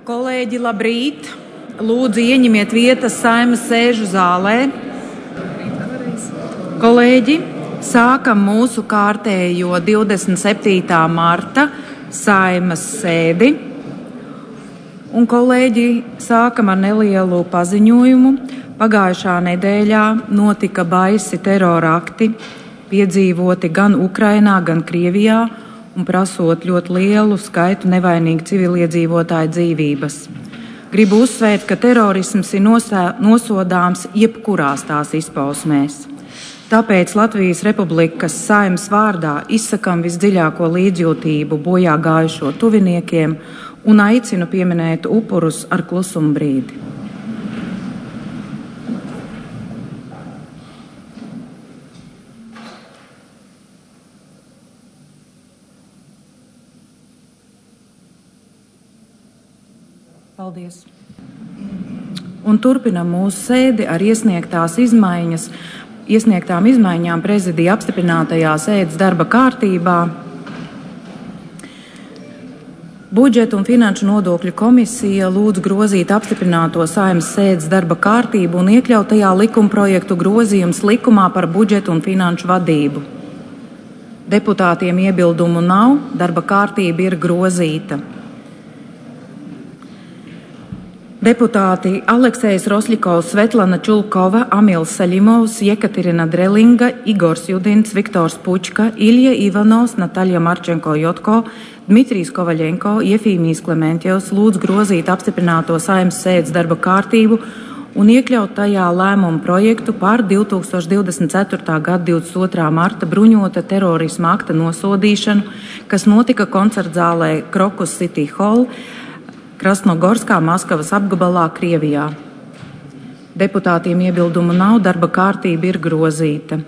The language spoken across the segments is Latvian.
Kolēģi, labrīt! Lūdzu, ieņemiet vietas Saeimas sēžu zālē. Kolēģi, sākam mūsu kārtējo 27. marta Saeimas sēdi. Un, kolēģi, sākam ar nelielu paziņojumu. Pagājušā nedēļā notika baisi terora akti, piedzīvoti gan Ukrainā, gan Krievijā, un prasot ļoti lielu skaitu nevainīgu civiliedzīvotāju dzīvības. Gribu uzsvērt, ka terorisms ir nosodāms jebkurās tās izpausmēs. Tāpēc Latvijas Republikas Saeimas vārdā izsakam visdziļāko līdzjūtību bojā gājušo tuviniekiem un aicinu pieminēt upurus ar klusumu brīdi. Paldies. Un turpinam mūsu sēdi ar iesniegtām izmaiņām prezidija apstiprinātajā sēdes darba kārtībā. Budžeta un finanšu nodokļu komisija lūdz grozīt apstiprināto Saeimas sēdes darba kārtību un iekļaut tajā likumprojektu grozījums likumā par budžetu un finanšu vadību. Deputātiem iebildumu nav, darba kārtība ir grozīta. Deputāti Aleksejs Rosļikovs, Svetlana Čulkova, Amils Saļimovs, Jekaterina Drelinga, Igors Judins, Viktors Pučka, Ilja Ivanovs, Nataļa Marčenko-Jotko, Dmitrijs Kovaļenko, Jefīmijs Klementjevs lūdz grozīt apstiprināto Saeimas sēdes darba kārtību un iekļaut tajā lēmumu projektu par 2024. gada 22. marta bruņota terorisma akta nosodīšanu, kas notika koncertzālē Krokus City Hall, Krasnogorskā, Maskavas apgabalā, Krievijā. Deputātiem iebildumu nav, darba kārtība ir grozīta.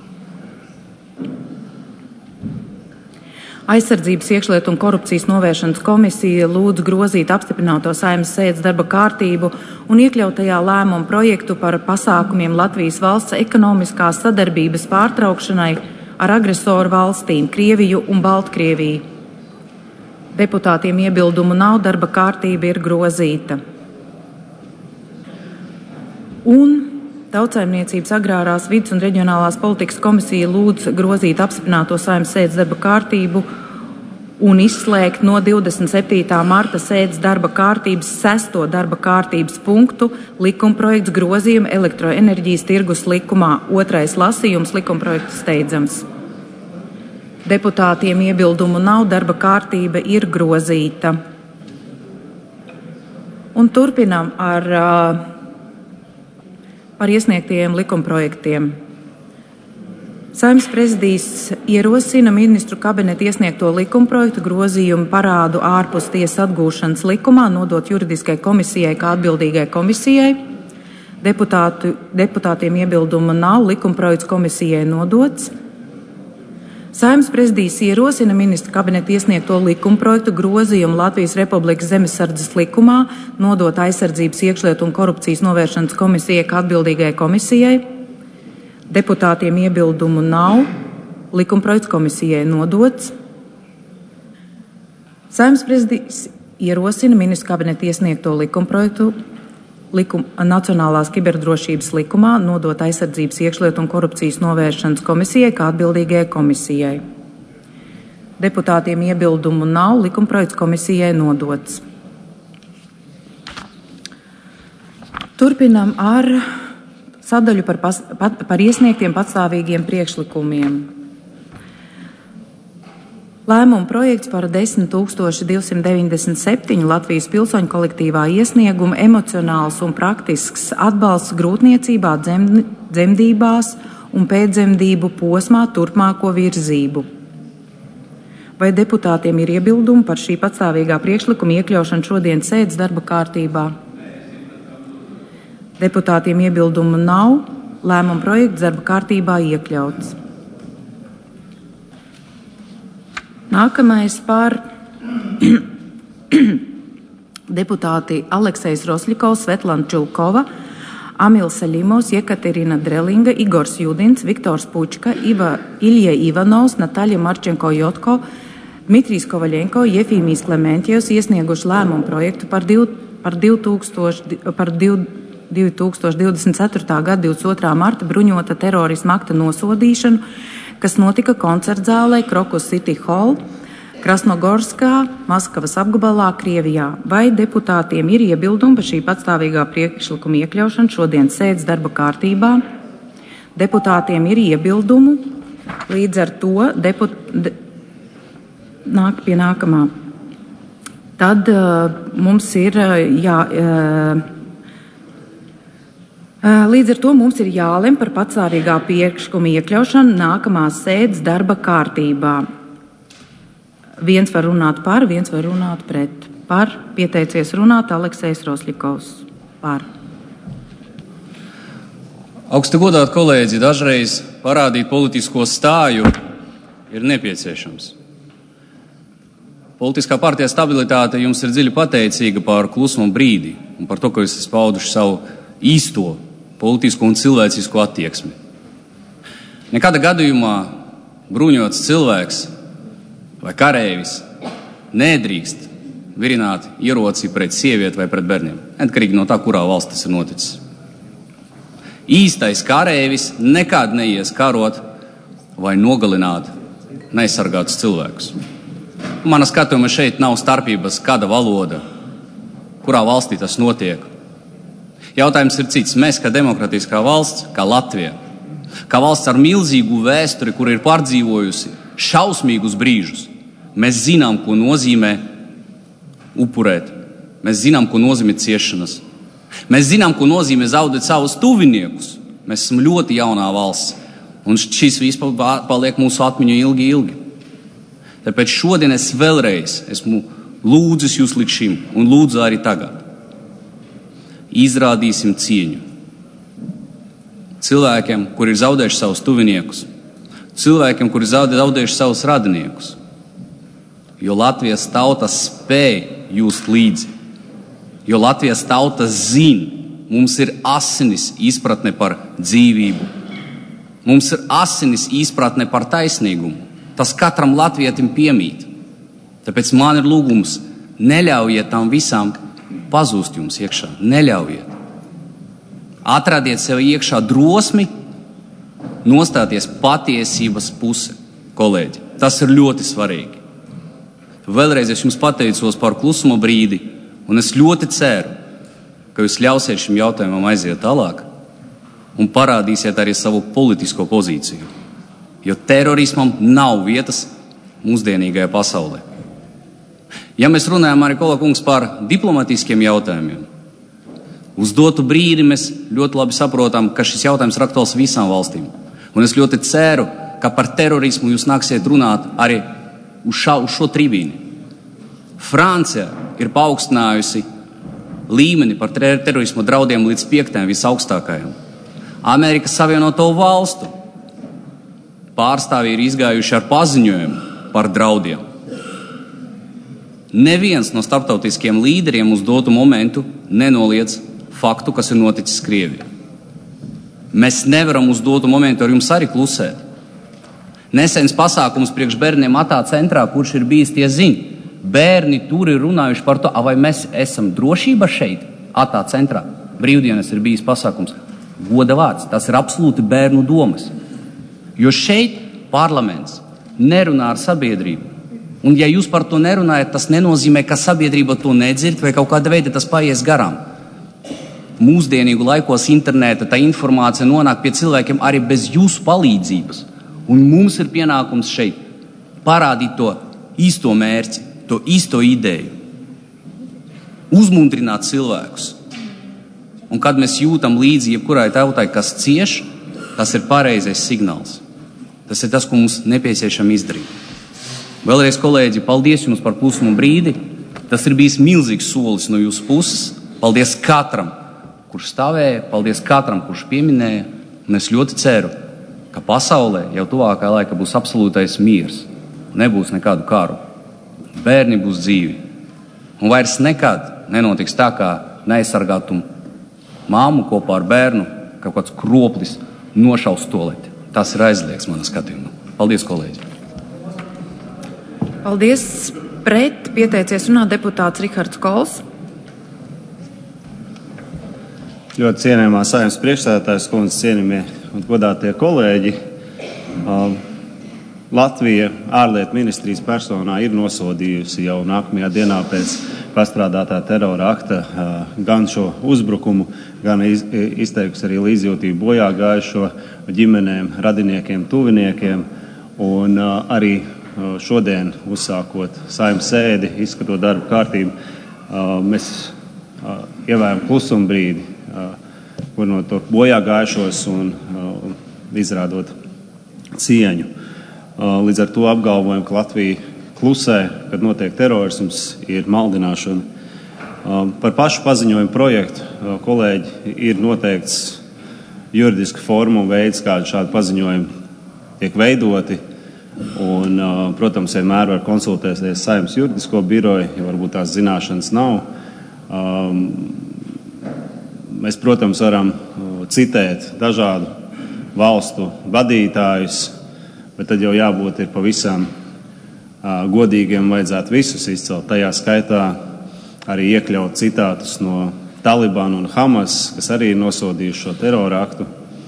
Aizsardzības, iekšlietu un korupcijas novēršanas komisija lūdz grozīt apstiprināto Saeimas sēdes darba kārtību un iekļaut tajā lēmumu projektu par pasākumiem Latvijas valsts ekonomiskās sadarbības pārtraukšanai ar agresoru valstīm Krieviju un Baltkrieviju. Deputātiem iebildumu nav, darba kārtība ir grozīta. Un Tautsaimniecības, agrārās, vides un reģionālās politikas komisija lūdz grozīt apstiprināto Saeimas sēdes darba kārtību un izslēgt no 27. marta sēdes darba kārtības 6. darba kārtības punktu likumprojekts grozījuma elektroenerģijas tirgus likumā, 2. lasījums, likumprojekts steidzams. Deputātiem iebildumu nav, darba kārtība ir grozīta. Un turpinam par iesniegtajiem likumprojektiem. Saeimas prezidijs ierosina ministru kabineta iesniegto likumprojektu grozījumu parādu ārpus tiesas atgūšanas likumā nodot juridiskai komisijai kā atbildīgai komisijai. Deputātiem iebildumu nav, likumprojekts komisijai nodots. Saeimas prezidijs ierosina ministru kabineta iesniegto likumprojektu grozījumu Latvijas Republikas zemesardzes likumā nodot aizsardzības, iekšlietu un korupcijas novēršanas komisijai kā atbildīgai komisijai. Deputātiem iebildumu nav, likumprojekts komisijai nodots. Saeimas prezidijs ierosina ministru kabineta iesniegto likumprojektu Nacionālās kiberdrošības likumā nodot aizsardzības, iekšlietu un korupcijas novēršanas komisijai kā atbildīgajai komisijai. Deputātiem iebildumu nav, likumprojekts komisijai nodots. Turpinam ar sadaļu par iesniegtiem patstāvīgiem priekšlikumiem. Lēmuma projekts par 10,297 Latvijas pilsoņu kolektīvā iesnieguma emocionāls un praktisks atbalsts grūtniecībā, dzemdībās un pēcdzemdību posmā turpmāko virzību. Vai deputātiem ir iebildumi par šī patstāvīgā priekšlikuma iekļaušanu šodienas sēdes darba kārtībā? Deputātiem iebildumu nav, lēmuma projekts darba kārtībā iekļauts. Nākamais par deputāti Aleksejs Rosļikovs, Svetlana Čulkova, Amils Saļimovs, Jekaterina Drelinga, Igors Judins, Viktors Pučka, Ilja Ivanovs, Nataļa Marčenko-Jotko, Dmitrijs Kovaļenko, Jefīmijs Klementjevs iesnieguši lēmumu projektu par 2024. gada 22. marta bruņota terorisma akta nosodīšanu, kas notika koncertzālē Krokus City Hall, Krasnogorskā, Maskavas apgabalā, Krievijā. Vai deputātiem ir iebildumi par šī patstāvīgā priekšlikuma iekļaušanu šodienas sēdes darba kārtībā? Deputātiem ir iebildumu, līdz ar to nāk pie nākamā. Tad mums ir līdz ar to mums ir jālem par patstāvīgā priekšlikuma iekļaušanu nākamās sēdes darba kārtībā. Viens var runāt par, viens var runāt pret. Par pieteicies runāt Aleksejs Rosļikovs. Par. Augsti godāt kolēģi, dažreiz parādīt politisko stāju ir nepieciešams. Politiskā partija Stabilitāte jums ir dziļi pateicīga par klusumu brīdi un par to, ka jūs esat pauduši savu īsto politisko un cilvēcisko attieksmi. Nekāda gadījumā bruņots cilvēks vai karēvis nedrīkst virināt ieroci pret sievieti vai pret bērniem, neatkarīgi no tā, kurā valsts tas ir noticis. Īstais karēvis nekad neies karot vai nogalināt neaizsargātus cilvēkus. Mana skatījuma šeit nav starpības, kāda valoda, kurā valstī tas notiek. Jautājums ir cits. Mēs, kā demokratiskā valsts, kā Latvija, kā valsts ar milzīgu vēsturi, kur ir pārdzīvojusi šausmīgus brīžus, mēs zinām, ko nozīmē upurēt. Mēs zinām, ko nozīmē ciešanas. Mēs zinām, ko nozīmē zaudēt savus tuviniekus. Mēs esam ļoti jaunā valsts, un šis viss paliek mūsu atmiņu ilgi. Tāpēc šodien es vēlreiz esmu lūdzis jūs līdz šim, un lūdzu arī tagad. Izrādīsim cieņu cilvēkiem, kuri ir zaudējuši savus tuviniekus, cilvēkiem, kuri ir zaudējuši savus radiniekus, jo Latvijas tauta spēj just līdzi, jo Latvijas tauta zina, mums ir asinis izpratne par dzīvību, mums ir asinis izpratne par taisnīgumu. Tas katram latvietim piemīt. Tāpēc man ir lūgums, neļaujiet tam visam pazūst jums iekšā. Neļaujiet. Atradiet sev iekšā drosmi nostāties patiesības puse, kolēģi. Tas ir ļoti svarīgi. Vēlreiz es jums pateicos par klusuma brīdi, un es ļoti ceru, ka jūs ļausiet šim jautājumam aiziet tālāk un parādīsiet arī savu politisko pozīciju. Jo terorismam nav vietas mūsdienīgajā pasaulē. Ja mēs runājam arī, Kola kungs, par diplomatiskiem jautājumiem, uz dotu brīdi mēs ļoti labi saprotam, ka šis jautājums ir aktuāls visām valstīm. Un es ļoti ceru, ka par terorismu jūs nāksiet runāt arī uz šo tribīni. Francija ir paaugstinājusi līmeni par terorismu draudiem līdz 5. visaugstākajam. Amerikas Savienoto valstu pārstāvji ir izgājuši ar paziņojumu par draudiem. Neviens no starptautiskiem līderiem uz dotu momentu nenoliedz faktu, kas ir noticis Krievijā. Mēs nevaram uz dotu momentu ar jums arī klusēt. Nesens pasākums priekš bērniem Atā centrā, kurš ir bijis, tie zina. Bērni tur ir runājuši par to, vai mēs esam drošība šeit, Atā centrā. Brīvdienas ir bijis pasākums. Goda vārds, tas ir absolūti bērnu domas. Jo šeit parlaments nerunā ar sabiedrību. Un ja jūs par to nerunājat, tas nenozīmē, ka sabiedrība to nedzird vai kaut kāda veida tas paies garām. Mūsdienīgu laikos interneta tā informācija nonāk pie cilvēkiem arī bez jūsu palīdzības. Un mums ir pienākums šeit parādīt to īsto mērķi, to īsto ideju. Uzmundrināt cilvēkus. Un kad mēs jūtam līdzi jebkurai tautai, kas cieš, tas ir pareizais signāls. Tas ir tas, ko mums nepieciešami izdarīt. Vēlreiz, kolēģi, paldies jums par klusumu brīdi. Tas ir bijis milzīgs solis no jūsu puses. Paldies katram, kurš stāvēja, paldies katram, kurš pieminēja. Un es ļoti ceru, ka pasaulē jau tuvākā laika būs absolūtais miers. Nebūs nekādu karu. Bērni būs dzīvi. Un vairs nekad nenotiks tā, kā neaizsargātu māmu kopā ar bērnu, kaut kāds kroplis nošaus toleti. Tas ir aizliegts manā skatījumā. Paldies, kolēģi! Paldies. Pret pieteicies runāt deputāts Rihards Kols. Ļoti cienījamā Saeimas priekšsēdētājas kundze, cienījamie un godātie kolēģi. Latvija ārlietu ministrijas personā ir nosodījusi jau nākamajā dienā pēc pastrādātā terora akta gan šo uzbrukumu, gan izteikusi arī līdzjūtību bojā gājušo ģimenēm, radiniekiem, tuviniekiem. Un arī šodien, uzsākot Saeimas sēdi, izskatot darba kārtību, mēs ievērojam klusuma brīdi, kur no to bojā gājušos un izrādot cieņu. Līdz ar to apgalvojam, ka Latvija klusē, kad notiek terorisms, ir maldināšana. Par pašu paziņojumu projektu kolēģi ir noteikts juridiska forma un veids, kā šādi paziņojumi tiek veidoti. Un, protams, vienmēr var konsultēties Saeimas juridisko biroju, ja varbūt tās zināšanas nav. Mēs, protams, varam citēt dažādu valstu vadītājus, bet tad jau jābūt ir pavisam godīgiem, vajadzētu visus izcelt. Tajā skaitā arī iekļaut citātus no Talibana un Hamas, kas arī ir nosodījuši šo terora aktu.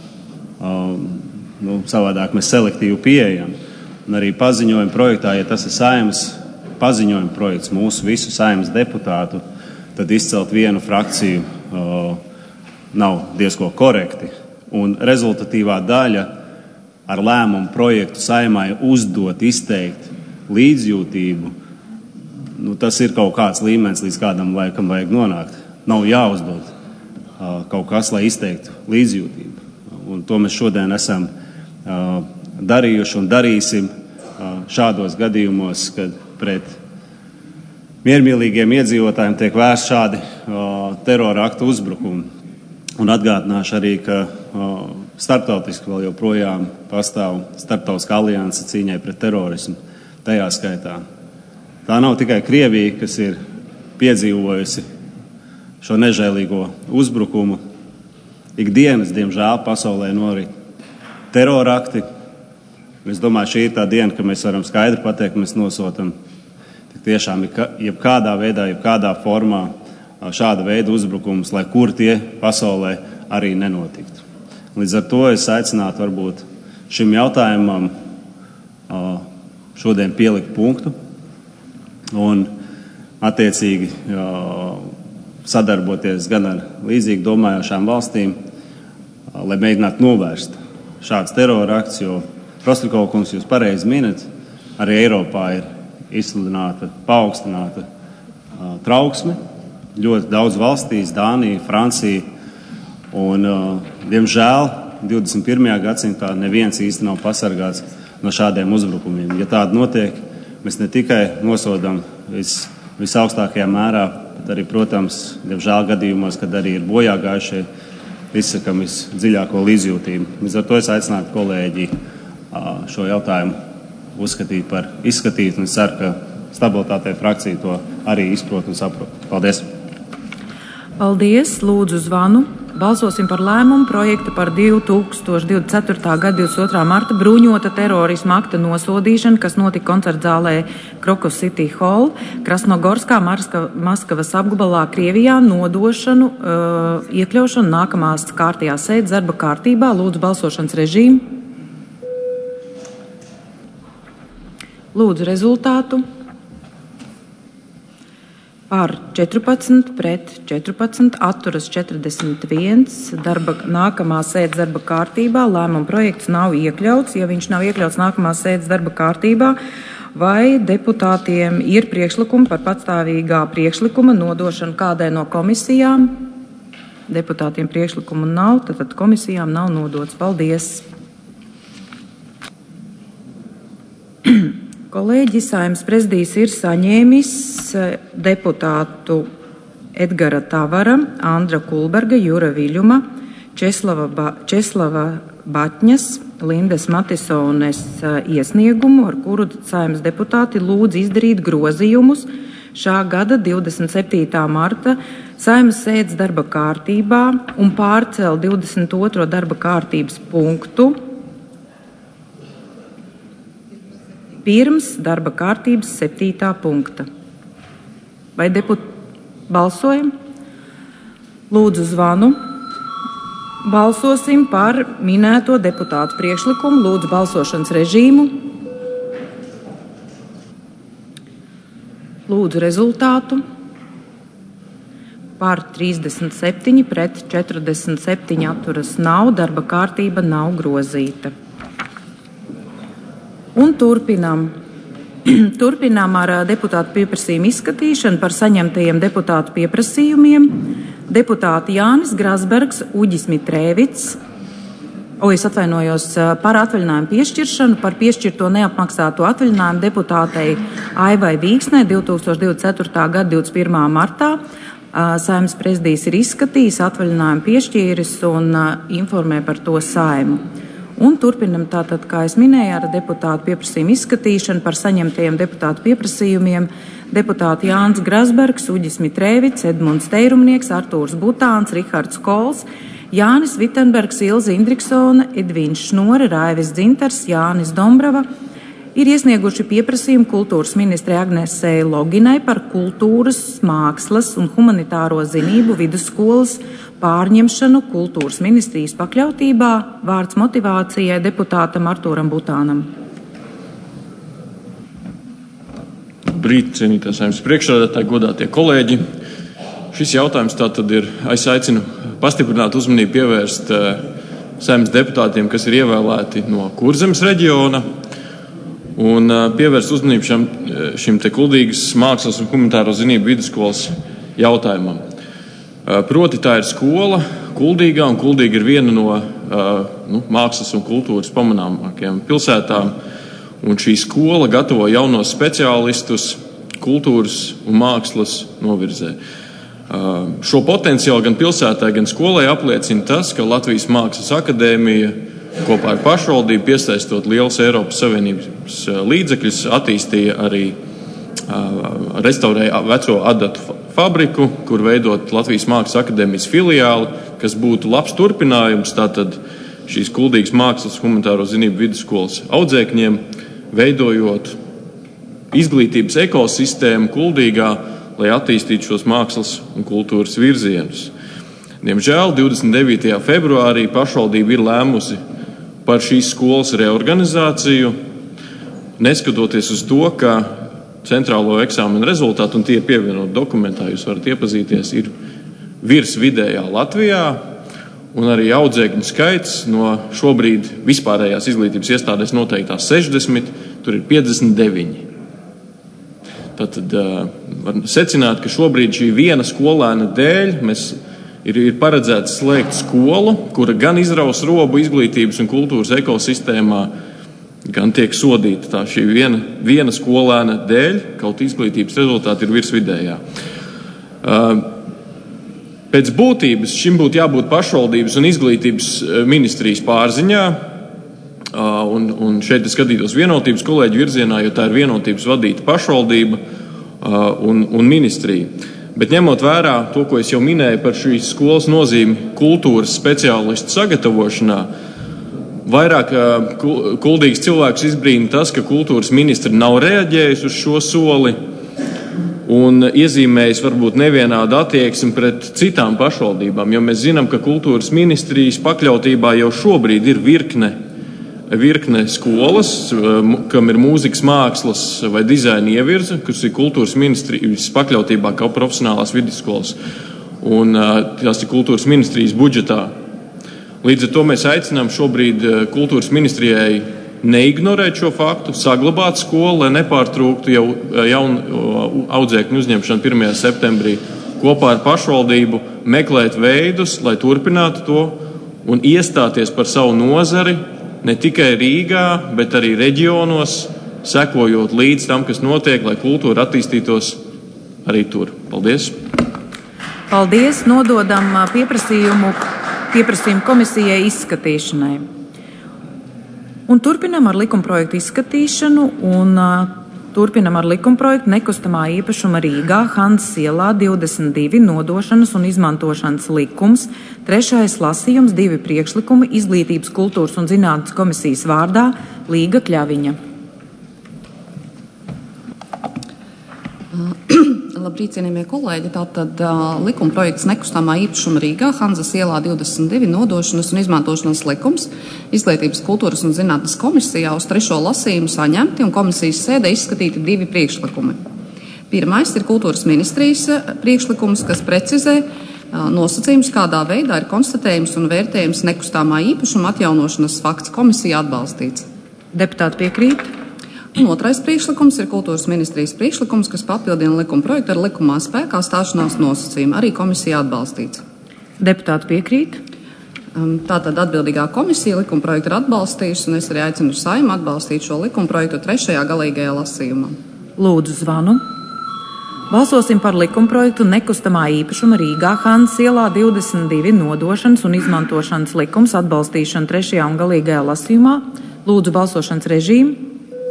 Savādāk mēs selektīvi pieejam. Un arī paziņojuma projektā, ja tas ir Saeimas paziņojuma projekts mūsu visu Saeimas deputātu, tad izcelt vienu frakciju nav diezko korekti. Un rezultatīvā daļa ar lēmumu projektu Saeimai uzdot, izteikt līdzjūtību, tas ir kaut kāds līmenis, līdz kādam laikam vajag nonākt. Nav jāuzdod kaut kas, lai izteiktu līdzjūtību. Un to mēs šodien esam darījuši un darīsim šādos gadījumos, kad pret miermīlīgiem iedzīvotājiem tiek vērsts šādi terora aktu uzbrukumi. Un atgādināšu arī, ka starptautiski vēl joprojām pastāv starptautiskā alianse cīņai pret terorismu tajā skaitā. Tā nav tikai Krievija, kas ir piedzīvojusi šo nežēlīgo uzbrukumu. Ikdienas, diemžēl, pasaulē norit terorakti. Es domāju, šī ir tā diena, ka mēs varam skaidri pateikt, ka mēs nosodam tiešām jebkādā veidā, jebkādā formā šāda veida uzbrukumus, lai kur tie pasaulē arī nenotiktu. Līdz ar to es aicinātu varbūt šim jautājumam šodien pielikt punktu un attiecīgi sadarboties gan ar līdzīgi domājošām valstīm, lai mēģinātu novērst šāds terora akts, jo Rosļikova kungs, jūs pareizi minat, arī Eiropā ir izsludināta, paaugstināta trauksme. Ļoti daudz valstīs, Dānija, Francija, un, diemžēl, 21. gadsimtā neviens īsti nav pasargāts no šādiem uzbrukumiem. Ja tāda notiek, mēs ne tikai nosodam visaugstākajā mērā, bet arī, protams, diemžēl gadījumos, kad arī ir bojā gājušie, izsakam visdziļāko līdzjūtību. Līdz ar to es aicinātu kolēģi šo jautājumu uzskatīt par izskatītu, un es ceru, ka stabilitātei frakcija to arī izprot un saprot. Paldies! Paldies! Lūdzu zvanu. Balsosim par lēmumu projektu par 2024. gada 22. marta bruņota terorisma akta nosodīšanu, kas notika koncertzālē Krokos City Hall, Krasnogorskā, Maskavas apgabalā, Krievijā, nodošanu, iekļaušanu nākamās kārtījās sēdes darba kārtībā. Lūdzu balsošanas režīmu. Lūdzu rezultātu. Par 14, pret 14, atturas 41. Nākamā sēdes darba kārtībā lēmuma projekts nav iekļauts. Ja viņš nav iekļauts nākamās sēdes darba kārtībā, vai deputātiem ir priekšlikumi par patstāvīgā priekšlikuma nodošanu kādai no komisijām? Deputātiem priekšlikumu nav, tad komisijām nav nodots. Paldies! Kolēģis Saeimas prezidijs ir saņēmis deputātu Edgara Tavara, Andra Kulberga, Jura Viļuma, Česlava Batņas, Lindes Matisones iesniegumu, ar kuru Saeimas deputāti lūdz izdarīt grozījumus šā gada 27. marta Saeimas sēdes darba kārtībā un pārcel 22. darba kārtības punktu pirms darba kārtības 7. punkta. Vai balsojam? Lūdzu zvanu. Balsosim par minēto deputātu priekšlikumu. Lūdzu balsošanas režīmu. Lūdzu rezultātu. Par 37, pret 47 atturas nav, darba kārtība nav grozīta. Un turpinām. Turpinām ar deputātu pieprasījumu izskatīšanu par saņemtajiem deputātu pieprasījumiem. Deputāti Jānis Grasbergs, Uģis Mitrēvits, es atvainojos par atvaļinājumu piešķiršanu, par piešķirto neapmaksāto atvaļinājumu deputātei Aivai Vīksnei 2024. gada 21. martā. Saeimas prezidijs ir izskatījis, atvaļinājumu piešķīris un informē par to Saimu. Un turpinam tātad, kā es minēju, ar deputātu pieprasījumu izskatīšanu par saņemtajiem deputātu pieprasījumiem. Deputāti Jānis Grasbergs, Uģis Mitrēvits, Edmunds Teirumnieks, Artūrs Butāns, Rihards Kols, Jānis Vitenbergs, Ilze Indriksone, Edvīns Šnore, Raivis Dzintars, Jānis Dombrava ir iesnieguši pieprasījumu kultūras ministrei Agnesei Loginai par kultūras, mākslas un humanitāro zinību vidusskolas pārņemšanu kultūras ministrijas pakļautībā. Vārds motivācijai deputātam Artūram Butānam. Brīt, cienītās Saeimas priekšsēdētāji, godātie kolēģi. Šis jautājums tātad ir, es aicinu pastiprināt uzmanību pievērst Saeimas deputātiem, kas ir ievēlēti no Kurzemes reģiona, un pievērst uzmanību šim te Kuldīgas mākslas un humanitāro zinību vidusskolas jautājumam. Proti tā ir skola Kuldīgā, un Kuldīga ir viena no mākslas un kultūras pamanāmākajām pilsētām. Un šī skola gatavo jaunos speciālistus kultūras un mākslas novirzē. Šo potenciālu gan pilsētai, gan skolai apliecina tas, ka Latvijas Mākslas akadēmija kopā ar pašvaldību, piesaistot liels Eiropas Savienības līdzekļus, attīstīja arī restaurēja veco adatu fabriku, kur veidot Latvijas Mākslas akadēmijas filiāli, kas būtu labs turpinājums tātad šīs Kuldīgas mākslas humanitāro zinību vidusskolas audzēkņiem, veidojot izglītības ekosistēmu Kuldīgā, lai attīstītu šos mākslas un kultūras virzienus. Diemžēl 29. februārī pašvaldība ir lēmusi par šīs skolas reorganizāciju, neskatoties uz to, ka centrālo eksāmenu rezultātu, un tie ir pievienot dokumentā, jūs varat iepazīties, ir virs vidējā Latvijā, un arī audzēkņu skaits no šobrīd vispārējās izglītības iestādēs noteiktās 60, tur ir 59. Tātad var secināt, ka šobrīd šī viena skolēna dēļ ir paredzēts slēgt skolu, kura gan izraus robu izglītības un kultūras ekosistēmā, gan tiek sodīta tā šī viena skolēna dēļ, kaut izglītības rezultāti ir virs vidējā. Pēc būtības šim būtu jābūt pašvaldības un izglītības ministrijas pārziņā, un šeit es skatītos vienotības kolēģu virzienā, jo tā ir vienotības vadīta pašvaldība un ministrija. Bet ņemot vērā to, ko es jau minēju par šīs skolas nozīmi kultūras speciālistu sagatavošanā, vairāk kuldīgas cilvēkus izbrīna tas, ka kultūras ministri nav reaģējusi uz šo soli un iezīmējis varbūt nevienādu attieksmi pret citām pašvaldībām, jo mēs zinām, ka kultūras ministrijas pakļautībā jau šobrīd ir virkne skolas, kam ir mūzikas mākslas vai dizaina ievirze, kas ir kultūras ministrijas pakļautībā kā profesionālās vidusskolas, un tās ir kultūras ministrijas budžetā. Līdz ar to mēs aicinām šobrīd kultūras ministrijai neignorēt šo faktu, saglabāt skolu, lai nepārtrūktu jau jaunu audzēkņu uzņemšanu 1. septembrī, kopā ar pašvaldību meklēt veidus, lai turpinātu to un iestāties par savu nozari ne tikai Rīgā, bet arī reģionos, sekojot līdz tam, kas notiek, lai kultūra attīstītos arī tur. Paldies! Paldies! Nododam pieprasījumu komisijai izskatīšanai. Un turpinam ar likumprojektu izskatīšanu un turpinam ar likumprojektu nekustamā īpašuma Rīgā, Hanzas ielā 22 nodošanas un izmantošanas likums, 3. lasījums, 2 priekšlikumi Izglītības, kultūras un zinātnes komisijas vārdā Līga Kļaviņa. Labrīt, cienījamie kolēģi. Tātad likumprojekts nekustamā īpašuma Rīgā, Hanzas ielā 22 nodošanas un izmantošanas likums Izglītības, kultūras un zinātnes komisijā uz 3. lasījumu saņemti un komisijas sēdē izskatīti 2 priekšlikumi. Pirmais ir kultūras ministrijas priekšlikums, kas precizē nosacījums, kādā veidā ir konstatējums un vērtējums nekustamā īpašuma atjaunošanas fakts. Komisija atbalstīts. Deputāti piekrīt. Un otrais priekšlikums ir kultūras ministrijas priekšlikums, kas papildina likuma projektu ar likumā spēkā stāšanās nosacījumu. Arī komisija atbalstīts. Deputāti piekrīt. Tātad atbildīgā komisija likuma projektu ir atbalstījusi, un es arī aicinu Saeimu atbalstīt šo likuma projektu 3. galīgajā lasījumā. Lūdzu zvanu. Balsosim par likumprojektu nekustamā īpašuma Rīgā, Hanzas ielā 22 nodošanas un izmantošanas likums atbalstīšanu 3. un galīgajā lasījumā. Lūdzu balsošanas režīmu.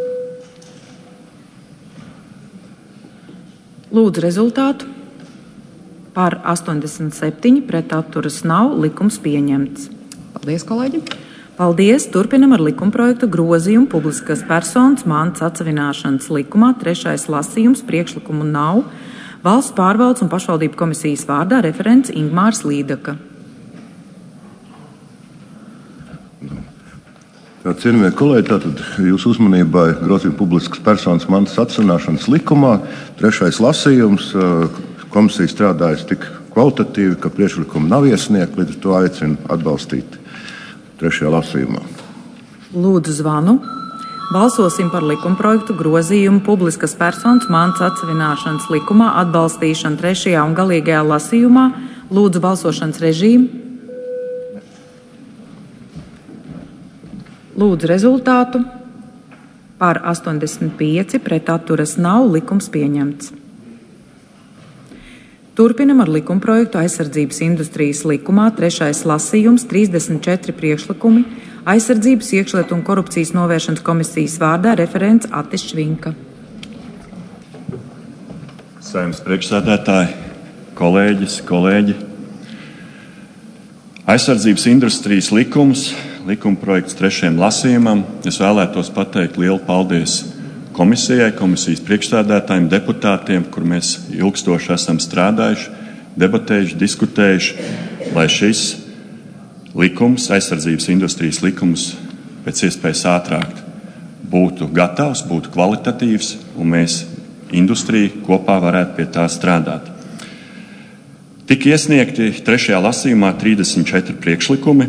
Lūdzu rezultātu. Par 87, pret atturas nav, likums pieņemts. Paldies, kolēģi! Paldies! Turpinam ar likumprojektu grozījumu publiskas personas mantas atsavināšanas likumā. 3. lasījums, priekšlikumu nav. Valsts pārvaldes un pašvaldību komisijas vārdā referents Ingmārs Līdaka. Cienījamie kolēģi, tātad jūsu uzmanībai grozījuma publiskas personas mantas atsavināšanas likumā. 3. lasījums. Komisija strādājas tik kvalitatīvi, ka priekšlikumi nav iesniegti, līdz ar to aicinu atbalstīt 3. lasījumā. Lūdzu zvanu. Balsosim par likumprojektu grozījumu publiskas personas mantas atsavināšanas likumā atbalstīšanu 3. un galīgajā lasījumā. Lūdzu balsošanas režīmu. Lūdzu rezultātu. Par 85, pret atturas nav, likums pieņemts. Turpinam ar likumprojektu aizsardzības industrijas likumā. 3. lasījums, 34 priekšlikumi. Aizsardzības, iekšlietu un korupcijas novēršanas komisijas vārdā referents Atis Švinka. Saeimas priekšsēdētāji, kolēģi. Aizsardzības industrijas likums, likumprojekts 3. lasījumam. Es vēlētos pateikt lielu paldies komisijai, komisijas priekšsēdētājiem, deputātiem, kur mēs ilgstoši esam strādājuši, debatējuši, diskutējuši, lai šis likums, aizsardzības industrijas likums, pēc iespējas ātrāk būtu gatavs, būtu kvalitatīvs, un mēs industrija kopā varētu pie tā strādāt. Tika iesniegti 3. lasījumā 34 priekšlikumi,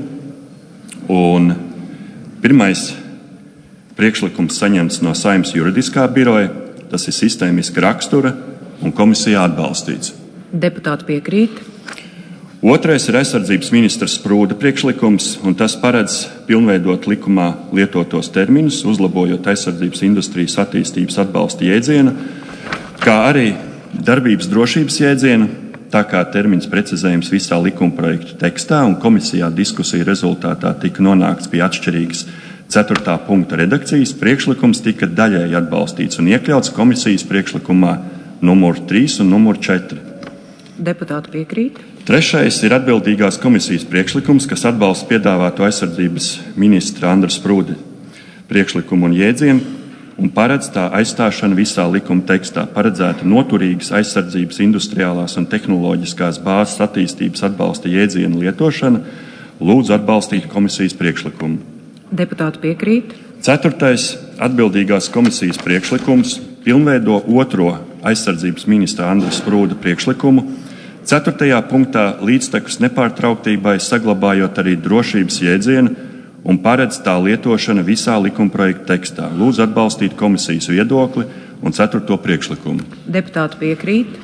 un pirmais priekšlikums saņemts no Saeimas juridiskā biroja. Tas ir sistēmiska rakstura un komisijā atbalstīts. Deputāti piekrīt. Otrais ir aizsardzības ministra Sprūda priekšlikums, un tas paredz pilnveidot likumā lietotos terminus, uzlabojot aizsardzības industrijas attīstības atbalsta jēdzienu, kā arī darbības drošības jēdzienu, tā kā termins precizējums visā likumprojektu tekstā, un komisijā diskusija rezultātā tika nonākts pie atšķirīgas 4. punkta redakcijas. Priekšlikums tika daļēji atbalstīts un iekļauts komisijas priekšlikumā numur 3 un numur 4. Deputāti piekrīt. Trešais ir atbildīgās komisijas priekšlikums, kas atbalsta piedāvāto aizsardzības ministra Andra Sprūda priekšlikumu un jēdzienu un paredz tā aizstāšanu visā likuma tekstā. Paredzēta noturīgas aizsardzības industriālās un tehnoloģiskās bāzes attīstības atbalsta jēdzienu lietošana. Lūdzu atbalstīt komisijas priekšlikumu. Deputāti piekrīt. 4. atbildīgās komisijas priekšlikums pilnveido 2. aizsardzības ministra Andra Sprūda priekšlikumu. 4. punktā līdztekus nepārtrauktībai saglabājot arī drošības jēdzienu un paredz tā lietošana visā likumprojekta tekstā. Lūdzu atbalstīt komisijas viedokli un 4. priekšlikumu. Deputāti piekrīt.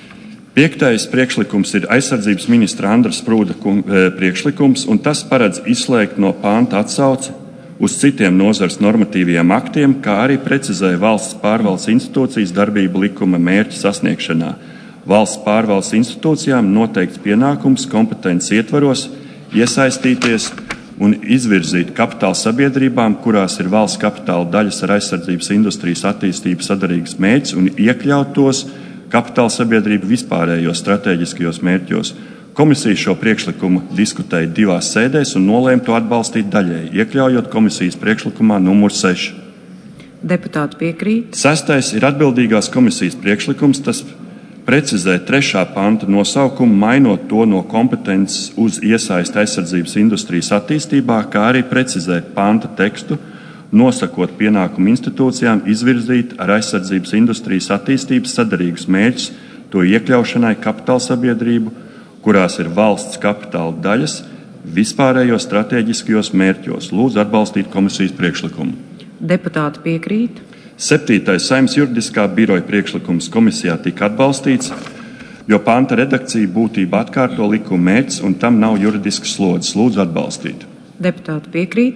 5. priekšlikums ir aizsardzības ministra Andra Sprūda priekšlikums, un tas paredz izslēgt no panta atsauci uz citiem nozares normatīviem aktiem, kā arī precizē valsts pārvaldes institūcijas darbību likuma mērķu sasniegšanā. Valsts pārvaldes institūcijām noteikts pienākums kompetences ietvaros iesaistīties un izvirzīt kapitāla sabiedrībām, kurās ir valsts kapitāla daļas ar aizsardzības industrijas attīstības sadarīgas mērķus, un iekļaut tos kapitāla sabiedrību vispārējos stratēģiskajos mērķos. Komisija šo priekšlikumu diskutēja 2 sēdēs un nolēma to atbalstīt daļēji, iekļaujot komisijas priekšlikumā numur 6. Deputāti piekrīt. 6. ir atbildīgās komisijas priekšlikums, tas precizē 3. panta nosaukumu, mainot to no kompetences uz iesaisti aizsardzības industrijas attīstībā, kā arī precizē panta tekstu, nosakot pienākumu institūcijām izvirzīt ar aizsardzības industrijas attīstības sadarīgus mērķus to iekļaušanai kapitālsabiedrību, kurās ir valsts kapitāla daļas, vispārējos stratēģiskajos mērķos. Lūdzu atbalstīt komisijas priekšlikumu. Deputāti piekrīt. 7. Saeimas juridiskā biroja priekšlikums komisijā tika atbalstīts, jo panta redakcija būtībā atkārto likuma mērķus un tam nav juridisks slodzes. Lūdzu atbalstīt. Deputāti piekrīt.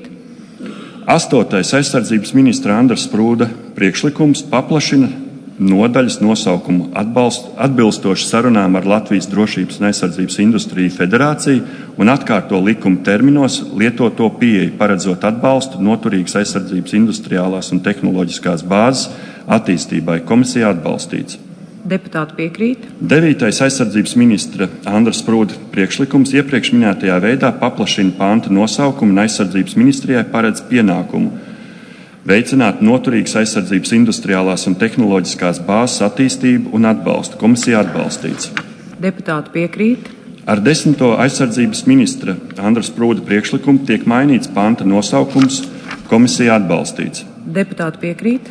8. Aizsardzības ministra Andra Sprūda priekšlikums paplašina nodaļas nosaukumu atbilstoši sarunām ar Latvijas drošības un aizsardzības industriju federāciju un atkārto likuma terminos lietoto pieeju, paredzot atbalstu noturīgas aizsardzības industriālās un tehnoloģiskās bāzes attīstībai. Komisijā atbalstīts. Deputāti piekrīt. 9. Aizsardzības ministra Andra Sprūda priekšlikums iepriekš minētajā veidā paplašina panta nosaukumu un aizsardzības ministrijai paredz pienākumu veicināt noturīgas aizsardzības industriālās un tehnoloģiskās bāzes attīstību un atbalstu. Komisijā atbalstīts. Deputāti piekrīt. Ar 10. aizsardzības ministra Andra Sprūda priekšlikumu tiek mainīts panta nosaukums. Komisijā atbalstīts. Deputāti piekrīt.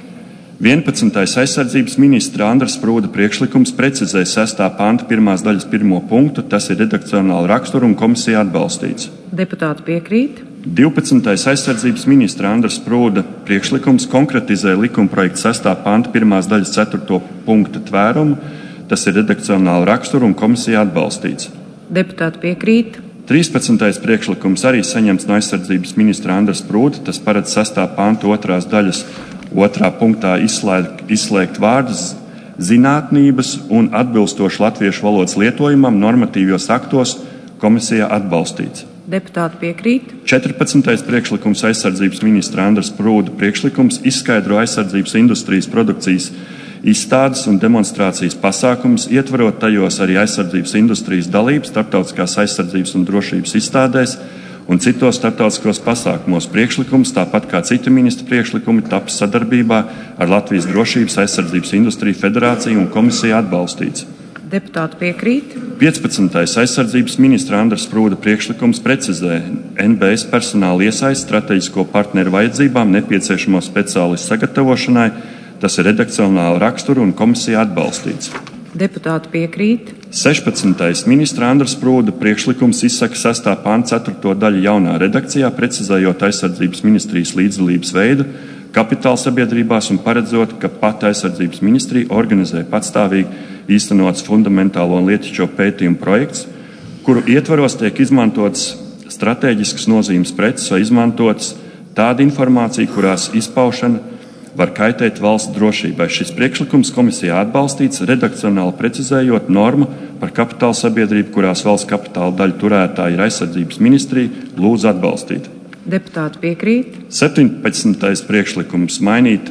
11. aizsardzības ministra Andra Sprūda priekšlikums precizē 6. panta 1. daļas 1. punktu. Tas ir redakcionāla rakstura un komisijā atbalstīts. Deputāti piekrīt. 12. aizsardzības ministra Andra Sprūda priekšlikums konkretizē likumprojekta 6. panta 1. daļas 4. punkta tvērumu. Tas ir redakcionāla rakstura un komisijā atbalstīts. Deputāti piekrīt. 13. priekšlikums arī saņemts no aizsardzības ministra Andra Sprūda. Tas paredz 6. panta 2. daļas 2. punktā izslēgt vārdus zinātnības un atbilstoši latviešu valodas lietojumam normatīvos aktos. Komisijā atbalstīts. Deputāti piekrīt. 14. priekšlikums aizsardzības ministra Andra Sprūda priekšlikums izskaidro aizsardzības industrijas produkcijas izstādes un demonstrācijas pasākumus, ietverot tajos arī aizsardzības industrijas dalību starptautiskās aizsardzības un drošības izstādēs un citos starptautiskos pasākumos. Priekšlikums, tāpat kā citi ministra priekšlikumi, taps sadarbībā ar Latvijas drošības aizsardzības industriju federāciju un komisiju atbalstīts. Deputāti piekrīt. 15. aizsardzības ministra Andra Sprūda priekšlikums precizē NBS personāla iesaisti strateģisko partneru vajadzībām nepieciešamo speciālistu sagatavošanai. Tas ir redakcionāla rakstura un komisijā atbalstīts. Deputāti piekrīt. 16. ministra Andra Sprūda priekšlikums izsaka 6. panta 4. daļu jaunā redakcijā, precizējot aizsardzības ministrijas līdzdalības veidu kapitāla sabiedrībās un paredzot, ka pati aizsardzības ministrija organizē patstāvīgi īstenots fundamentālo un lietišķo pētījumu projekts, kuru ietvaros tiek izmantots stratēģiskas nozīmes preces vai izmantots tāda informācija, kurās izpaušana var kaitēt valsts drošībai. Šis priekšlikums komisijā atbalstīts, redakcionāli precizējot normu par kapitāla sabiedrību, kurās valsts kapitāla daļu turētāji ir aizsardzības ministrija. Lūdzu atbalstīt. Deputāti piekrīt. 17. priekšlikums mainīt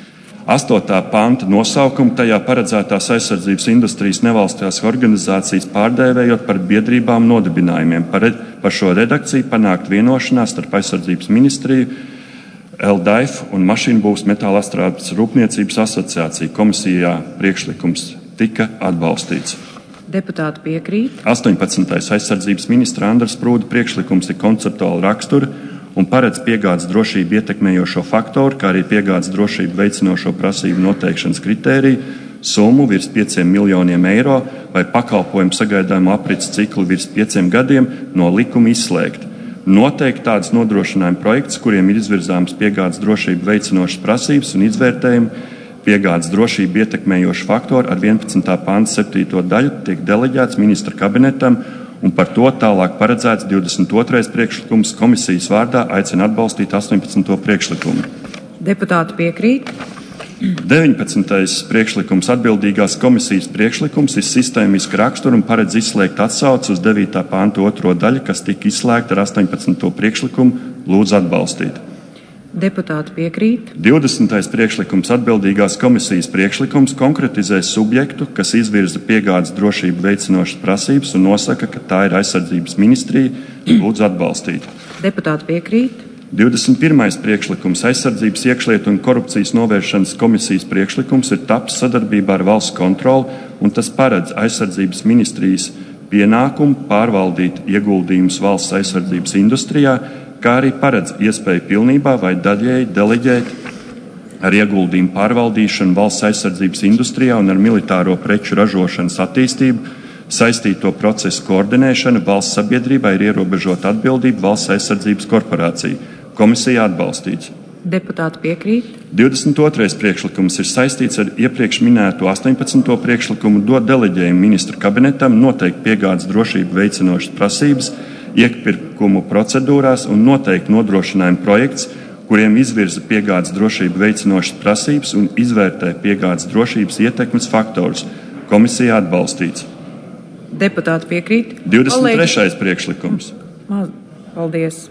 8. panta nosaukumu, tajā paredzētās aizsardzības industrijas nevalstiskās organizācijas pārdēvējot par biedrībām nodibinājumiem. Par šo redakciju panākt vienošanās starp aizsardzības ministriju, LDAIF un Mašīnbūves metāla apstrādes rūpniecības asociāciju. Komisijā priekšlikums tika atbalstīts. Deputāti piekrīt. 18. aizsardzības ministra Andra Sprūda priekšlikums ir konceptuāla rakstura un paredz piegādes drošību ietekmējošo faktoru, kā arī piegādes drošību veicinošo prasību noteikšanas kritēriju, summu virs 5 miljoniem eiro vai pakalpojumu sagaidāmo aprits ciklu virs 5 gadiem no likuma izslēgt. Noteikti tādas nodrošinājuma projekts, kuriem ir izvirzāmas piegādes drošību veicinošas prasības un izvērtējumi, piegādes drošību ietekmējoši faktori ar 11. panta 7. daļu tiek deleģēts ministra kabinetam, un par to tālāk paredzēts 22. priekšlikums. Komisijas vārdā aicina atbalstīt 18. priekšlikumu. Deputāti piekrīt. 19. priekšlikums atbildīgās komisijas priekšlikums ir sistēmiska rakstura un paredz izslēgt atsauci uz 9. panta 2. daļu, kas tika izslēgta ar 18. priekšlikumu. Lūdzu atbalstīt. Deputāti piekrīt. 20. priekšlikums atbildīgās komisijas priekšlikums konkretizē subjektu, kas izvirza piegādes drošību veicinošas prasības un nosaka, ka tā ir aizsardzības ministrija. Lūdzu atbalstīt. Deputāti piekrīt. 21. priekšlikums aizsardzības, iekšlietu un korupcijas novēršanas komisijas priekšlikums ir tapis sadarbībā ar valsts kontroli, un tas paredz aizsardzības ministrijas pienākumu pārvaldīt ieguldījumus valsts aizsardzības industrijā, kā arī paredz iespēju pilnībā vai daļēji deleģēt ar ieguldījumu pārvaldīšanu valsts aizsardzības industrijā un ar militāro preču ražošanas attīstību saistīto procesu koordinēšanu valsts sabiedrībā ir ierobežota atbildība valsts aizsardzības korporācija. Komisija atbalstīts. Deputāti piekrīt. 22. priekšlikums ir saistīts ar iepriekš minēto 18. priekšlikumu dot deleģējumu ministra kabinetam noteikt piegādes drošību veicinošas prasības iepirkumu procedūrās un noteikt nodrošinājumu projekts, kuriem izvirza piegādes drošību veicinošas prasības un izvērtē piegādes drošības ietekmes faktorus. Komisija atbalstīts. Deputāti piekrīt. 23. priekšlikums. Paldies.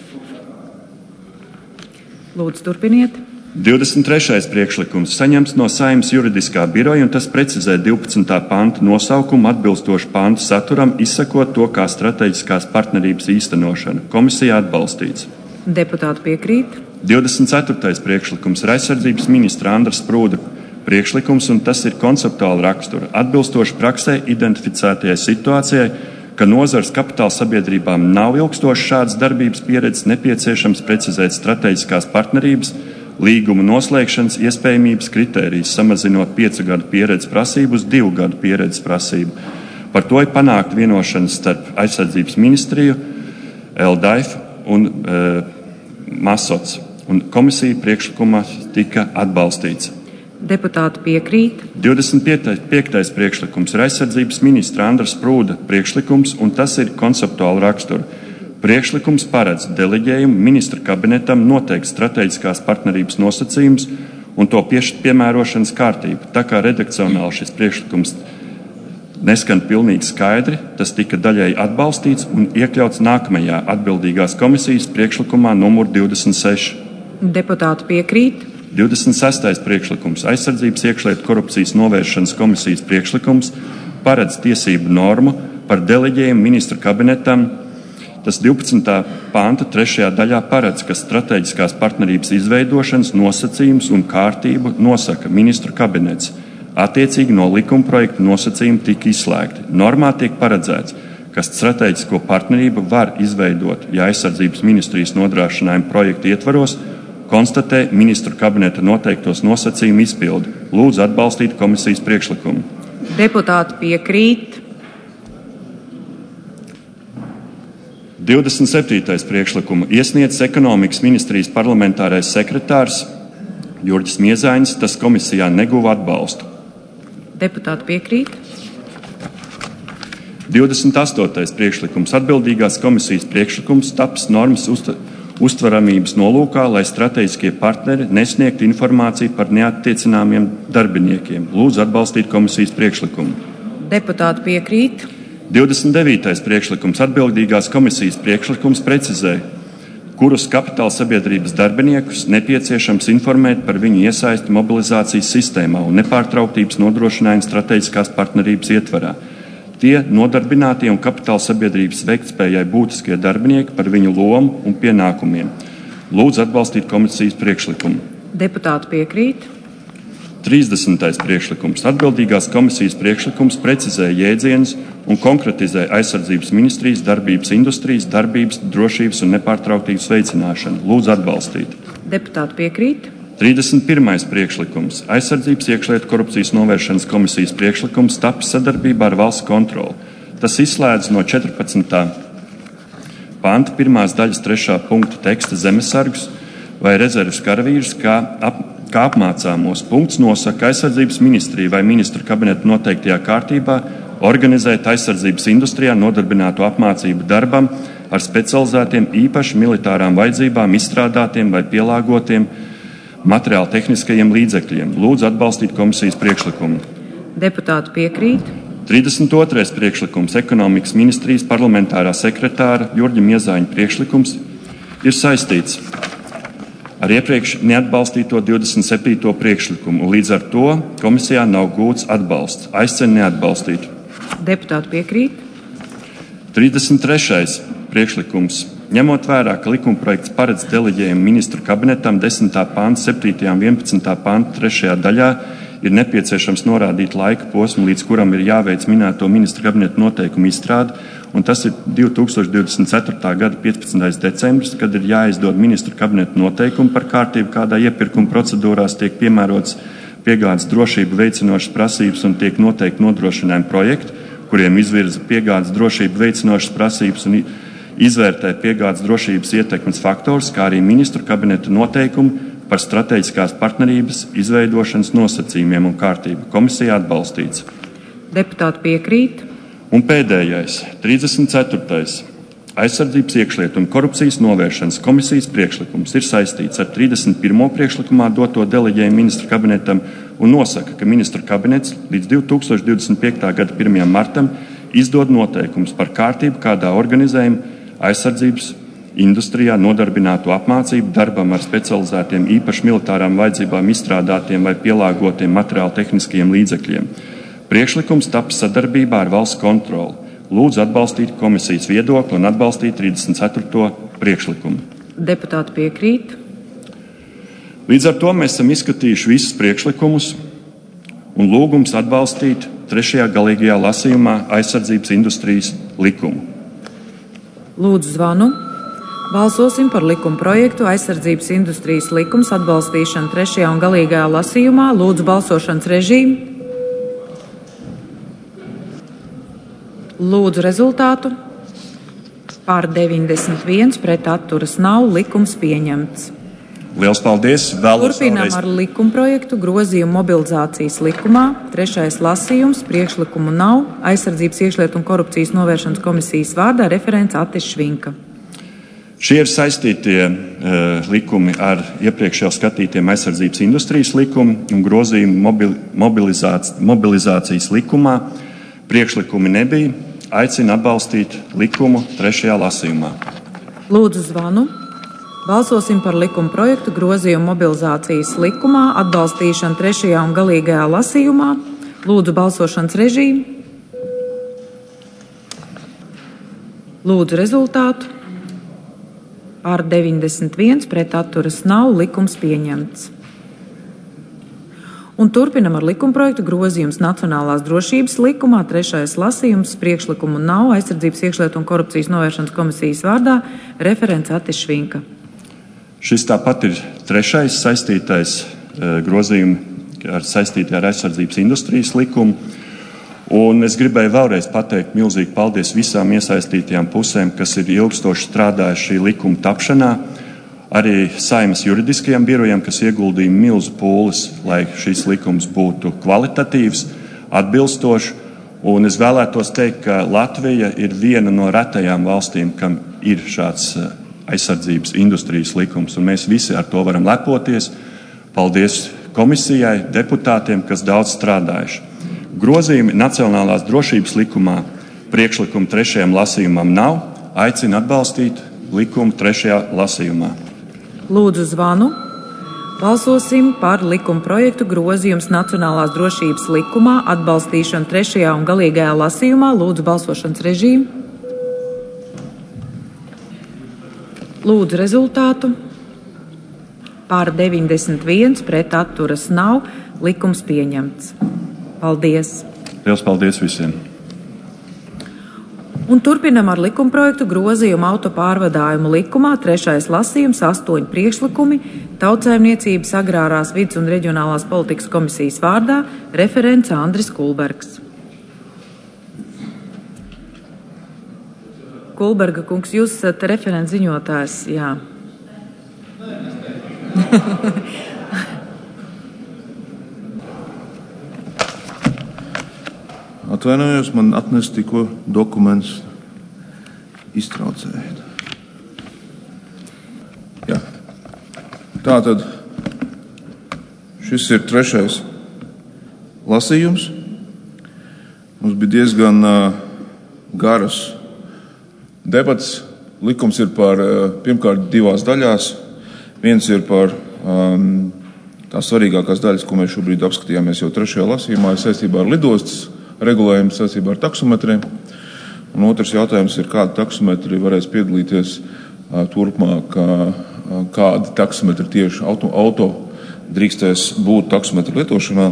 Lūdzu, turpiniet. 23. priekšlikums saņemts no Saeimas juridiskā biroja, un tas precizē 12. panta nosaukumu atbilstoši pantu saturam, izsakot to kā strateģiskās partnerības īstenošanu. Komisija atbalstīts. Deputāti piekrīt. 24. priekšlikums ir aizsardzības ministra Andra Sprūda priekšlikums, un tas ir konceptuāla rakstura. Atbilstoši praksē identificētajai situācijai, ka nozares kapitāla sabiedrībām nav ilgstošas šādas darbības pieredzes, nepieciešams precizēt strateģiskās partnerības līguma noslēgšanas iespējamības kritērijas, samazinot 5 gadu pieredzes prasību uz 2 gadu pieredzes prasību. Par to ir panākta vienošanās starp aizsardzības ministriju, LDAIF un Masots, un komisija priekšlikumā tika atbalstīts. Deputāti piekrīt. 25. priekšlikums ir aizsardzības ministra Andra Sprūda priekšlikums, un tas ir konceptuāla rakstura. Priekšlikums paredz deleģējumu ministra kabinetam noteikt strateģiskās partnerības nosacījumus un to piemērošanas kārtību. Tā kā redakcionāli šis priekšlikums neskan pilnīgi skaidri, tas tika daļēji atbalstīts un iekļauts nākamajā atbildīgās komisijas priekšlikumā numur 26. Deputāti piekrīt. 26. priekšlikums aizsardzības, iekšlietu korupcijas novēršanas komisijas priekšlikums paredz tiesību normu par deleģējumu ministra kabinetam. Tas 12. panta 3. daļā paredz, ka strateģiskās partnerības izveidošanas nosacījumus un kārtību nosaka ministru kabinets. Attiecīgi no likumprojekta nosacījumi tika izslēgti. Normā tiek paredzēts, ka strateģisko partnerību var izveidot, ja aizsardzības ministrijas nodrošinājuma projekta ietvaros konstatē ministru kabineta noteiktos nosacījumu izpildi. Lūdzu atbalstīt komisijas priekšlikumu. Deputāti piekrīt. 27. priekšlikumu iesniedz ekonomikas ministrijas parlamentārais sekretārs Jurģis Miezainis, tas komisijā neguva atbalstu. Deputāti piekrīt. 28. priekšlikums atbildīgās komisijas priekšlikums taps normas uztveramības nolūkā, lai strateģiskie partneri nesniegtu informāciju par neattiecināmiem darbiniekiem. Lūdzu atbalstīt komisijas priekšlikumu. Deputāti piekrīt. 29. priekšlikums atbildīgās komisijas priekšlikums precizē, kurus kapitāla sabiedrības darbiniekus nepieciešams informēt par viņu iesaisti mobilizācijas sistēmā un nepārtrauktības nodrošinājumu strateģiskās partnerības ietvarā. Tie nodarbinātie un kapitāla sabiedrības veiktspējai būtiskie darbinieki par viņu lomu un pienākumiem. Lūdzu atbalstīt komisijas priekšlikumu. Deputāti piekrīt. 30. priekšlikums atbildīgās komisijas priekšlikums precizē jēdzienus un konkretizē aizsardzības ministrijas darbības industrijas, darbības, drošības un nepārtrauktības veicināšanu. Lūdzu atbalstīt. Deputāti piekrīt. 31. priekšlikums aizsardzības, iekšlietu korupcijas novēršanas komisijas priekšlikums taps sadarbībā ar valsts kontroli. Tas izslēdz no 14. panta 1. daļas 3. punkta teksta zemesargus vai rezerves karavīrus, kā apmācāmos. Punkts nosaka aizsardzības ministrija vai ministra kabineta noteiktajā kārtībā organizēt aizsardzības industrijā nodarbināto apmācību darbam ar specializētiem īpaši militārām vajadzībām izstrādātiem vai pielāgotiem materiāli tehniskajiem līdzekļiem. Lūdzu atbalstīt komisijas priekšlikumu. Deputāti piekrīt. 32. priekšlikums ekonomikas ministrijas parlamentārā sekretāra Jurģa Miezaiņa priekšlikums ir saistīts ar iepriekš neatbalstīto 27. priekšlikumu. Līdz ar to komisijā nav gūts atbalsts. Aicinu neatbalstīt. Deputāti piekrīt. 33. priekšlikums ņemot vērā, ka likumprojekts paredz deleģējumu ministru kabinetam 10. pānta 7. un 11. pānta 3. daļā, ir nepieciešams norādīt laika posmu, līdz kuram ir jāveic minēto ministru kabineta noteikumu izstrāde, un tas ir 2024. gada 15. decembris, kad ir jāizdod ministru kabineta noteikumi par kārtību, kādā iepirkuma procedūrās tiek piemērots piegādes drošību veicinošas prasības un tiek noteikti nodrošinājumi projekti, kuriem izvirza piegādes drošību veicinošas prasības un izvērtē piegādes drošības ietekmes faktors, kā arī ministru kabineta noteikumi par strateģiskās partnerības izveidošanas nosacījumiem un kārtību. Komisija atbalstīts. Deputāti piekrīt. Un pēdējais, 34. Aizsardzības iekšlietu un korupcijas novēršanas komisijas priekšlikums ir saistīts ar 31. priekšlikumā doto deleģējumu ministru kabinetam un nosaka, ka ministru kabinets līdz 2025. gada 1. martam izdod noteikumus par kārtību, kādā organizējuma aizsardzības industrijā nodarbināto apmācību darbam ar specializētiem īpaši militārām vajadzībām izstrādātiem vai pielāgotiem materiāli tehniskajiem līdzekļiem. Priekšlikums taps sadarbībā ar valsts kontroli. Lūdzu atbalstīt komisijas viedokli un atbalstīt 34. priekšlikumu. Deputāti piekrīt. Līdz ar to mēs esam izskatījuši visus priekšlikumus un lūgums atbalstīt 3. galīgajā lasījumā aizsardzības industrijas likumu. Lūdzu zvanu. Balsosim par likuma projektu aizsardzības industrijas likums atbalstīšanu 3. un galīgajā lasījumā. Lūdzu balsošanas režīmu. Lūdzu rezultātu. Pār 91 pret atturas nav, likums pieņemts. Liels paldies! Turpinām ar likumprojektu grozījumu mobilizācijas likumā. 3. lasījums, priekšlikumu nav. Aizsardzības iekšlietu un korupcijas novēršanas komisijas vārdā referents Atis Švinka. Šie ir saistītie likumi ar iepriekš jau skatītiem aizsardzības industrijas likumu un grozījumu mobilizācijas likumā. Priekšlikumi nebija. Aicinu atbalstīt likumu 3. lasījumā. Lūdzu zvanu. Balsosim par likuma projektu grozījumu mobilizācijas likumā atbalstīšanu 3. un galīgajā lasījumā. Lūdzu balsošanas režīmu. Lūdzu rezultātu. Pār 91 pret atturas nav, likums pieņemts. Un turpinam ar likumprojektu grozījums Nacionālās drošības likumā. 3. lasījums, priekšlikumu nav. Aizsardzības iekšlietu un korupcijas novēršanas komisijas vārdā referents Atis Švinka. Šis tāpat ir 3. saistītais grozījumi saistīti ar aizsardzības industrijas likumu. Un es gribēju vēlreiz pateikt milzīgi paldies visām iesaistītajām pusēm, kas ir ilgstoši strādājuši šī likuma tapšanā. Arī Saeimas juridiskajiem birojiem, kas ieguldīja milzu pūles, lai šis likums būtu kvalitatīvs, atbilstošs. Un es vēlētos teikt, ka Latvija ir viena no retajām valstīm, kam ir šāds aizsardzības industrijas likums, un mēs visi ar to varam lepoties. Paldies komisijai, deputātiem, kas daudz strādājuši. Grozījumi Nacionālās drošības likumā priekšlikumu 3. lasījumam nav. Aicinu atbalstīt likumu 3. lasījumā. Lūdzu zvanu. Balsosim par likuma projektu grozījums Nacionālās drošības likumā atbalstīšanu 3. un galīgajā lasījumā. Lūdzu balsošanas režīmu. Lūdzu rezultātu. Pār 91 pret atturas nav, likums pieņemts. Paldies! Liels paldies visiem! Un turpinam ar likumprojektu grozījumu autopārvadājumu likumā. 3. lasījums, 8 priekšlikumi Tautsaimniecības, agrārās vides un reģionālās politikas komisijas vārdā referents Andris Kulbergs. Kulberga kungs, jūs esat referents ziņotājs, jā. Atvainojos, man atnesa tikko dokuments iztraucēt. Jā. Tātad šis ir 3. lasījums. Mums bija diezgan garas debats. Likums ir par, pirmkārt, 2 daļās. Viens ir par tās svarīgākās daļas, ko mēs šobrīd apskatījāmies jau 3. lasījumā, ir saistībā ar lidostas regulējumu saistībā ar taksometriem. Un otrs jautājums ir, kādi taksometri varēs piedalīties turpmāk, kādi taksometri tieši auto drīkstēs būt taksometru lietošanā.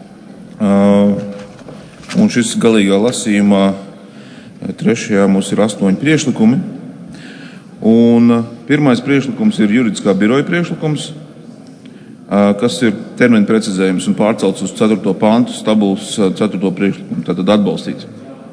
Un šis galīgā lasījumā trešajā mums ir 8 priekšlikumi. Un pirmais priekšlikums ir juridiskā biroja priekšlikums, kas ir termiņu precizējums un pārcelts uz 4. pantu tabulas 4. priekšlikumu, tātad atbalstīts.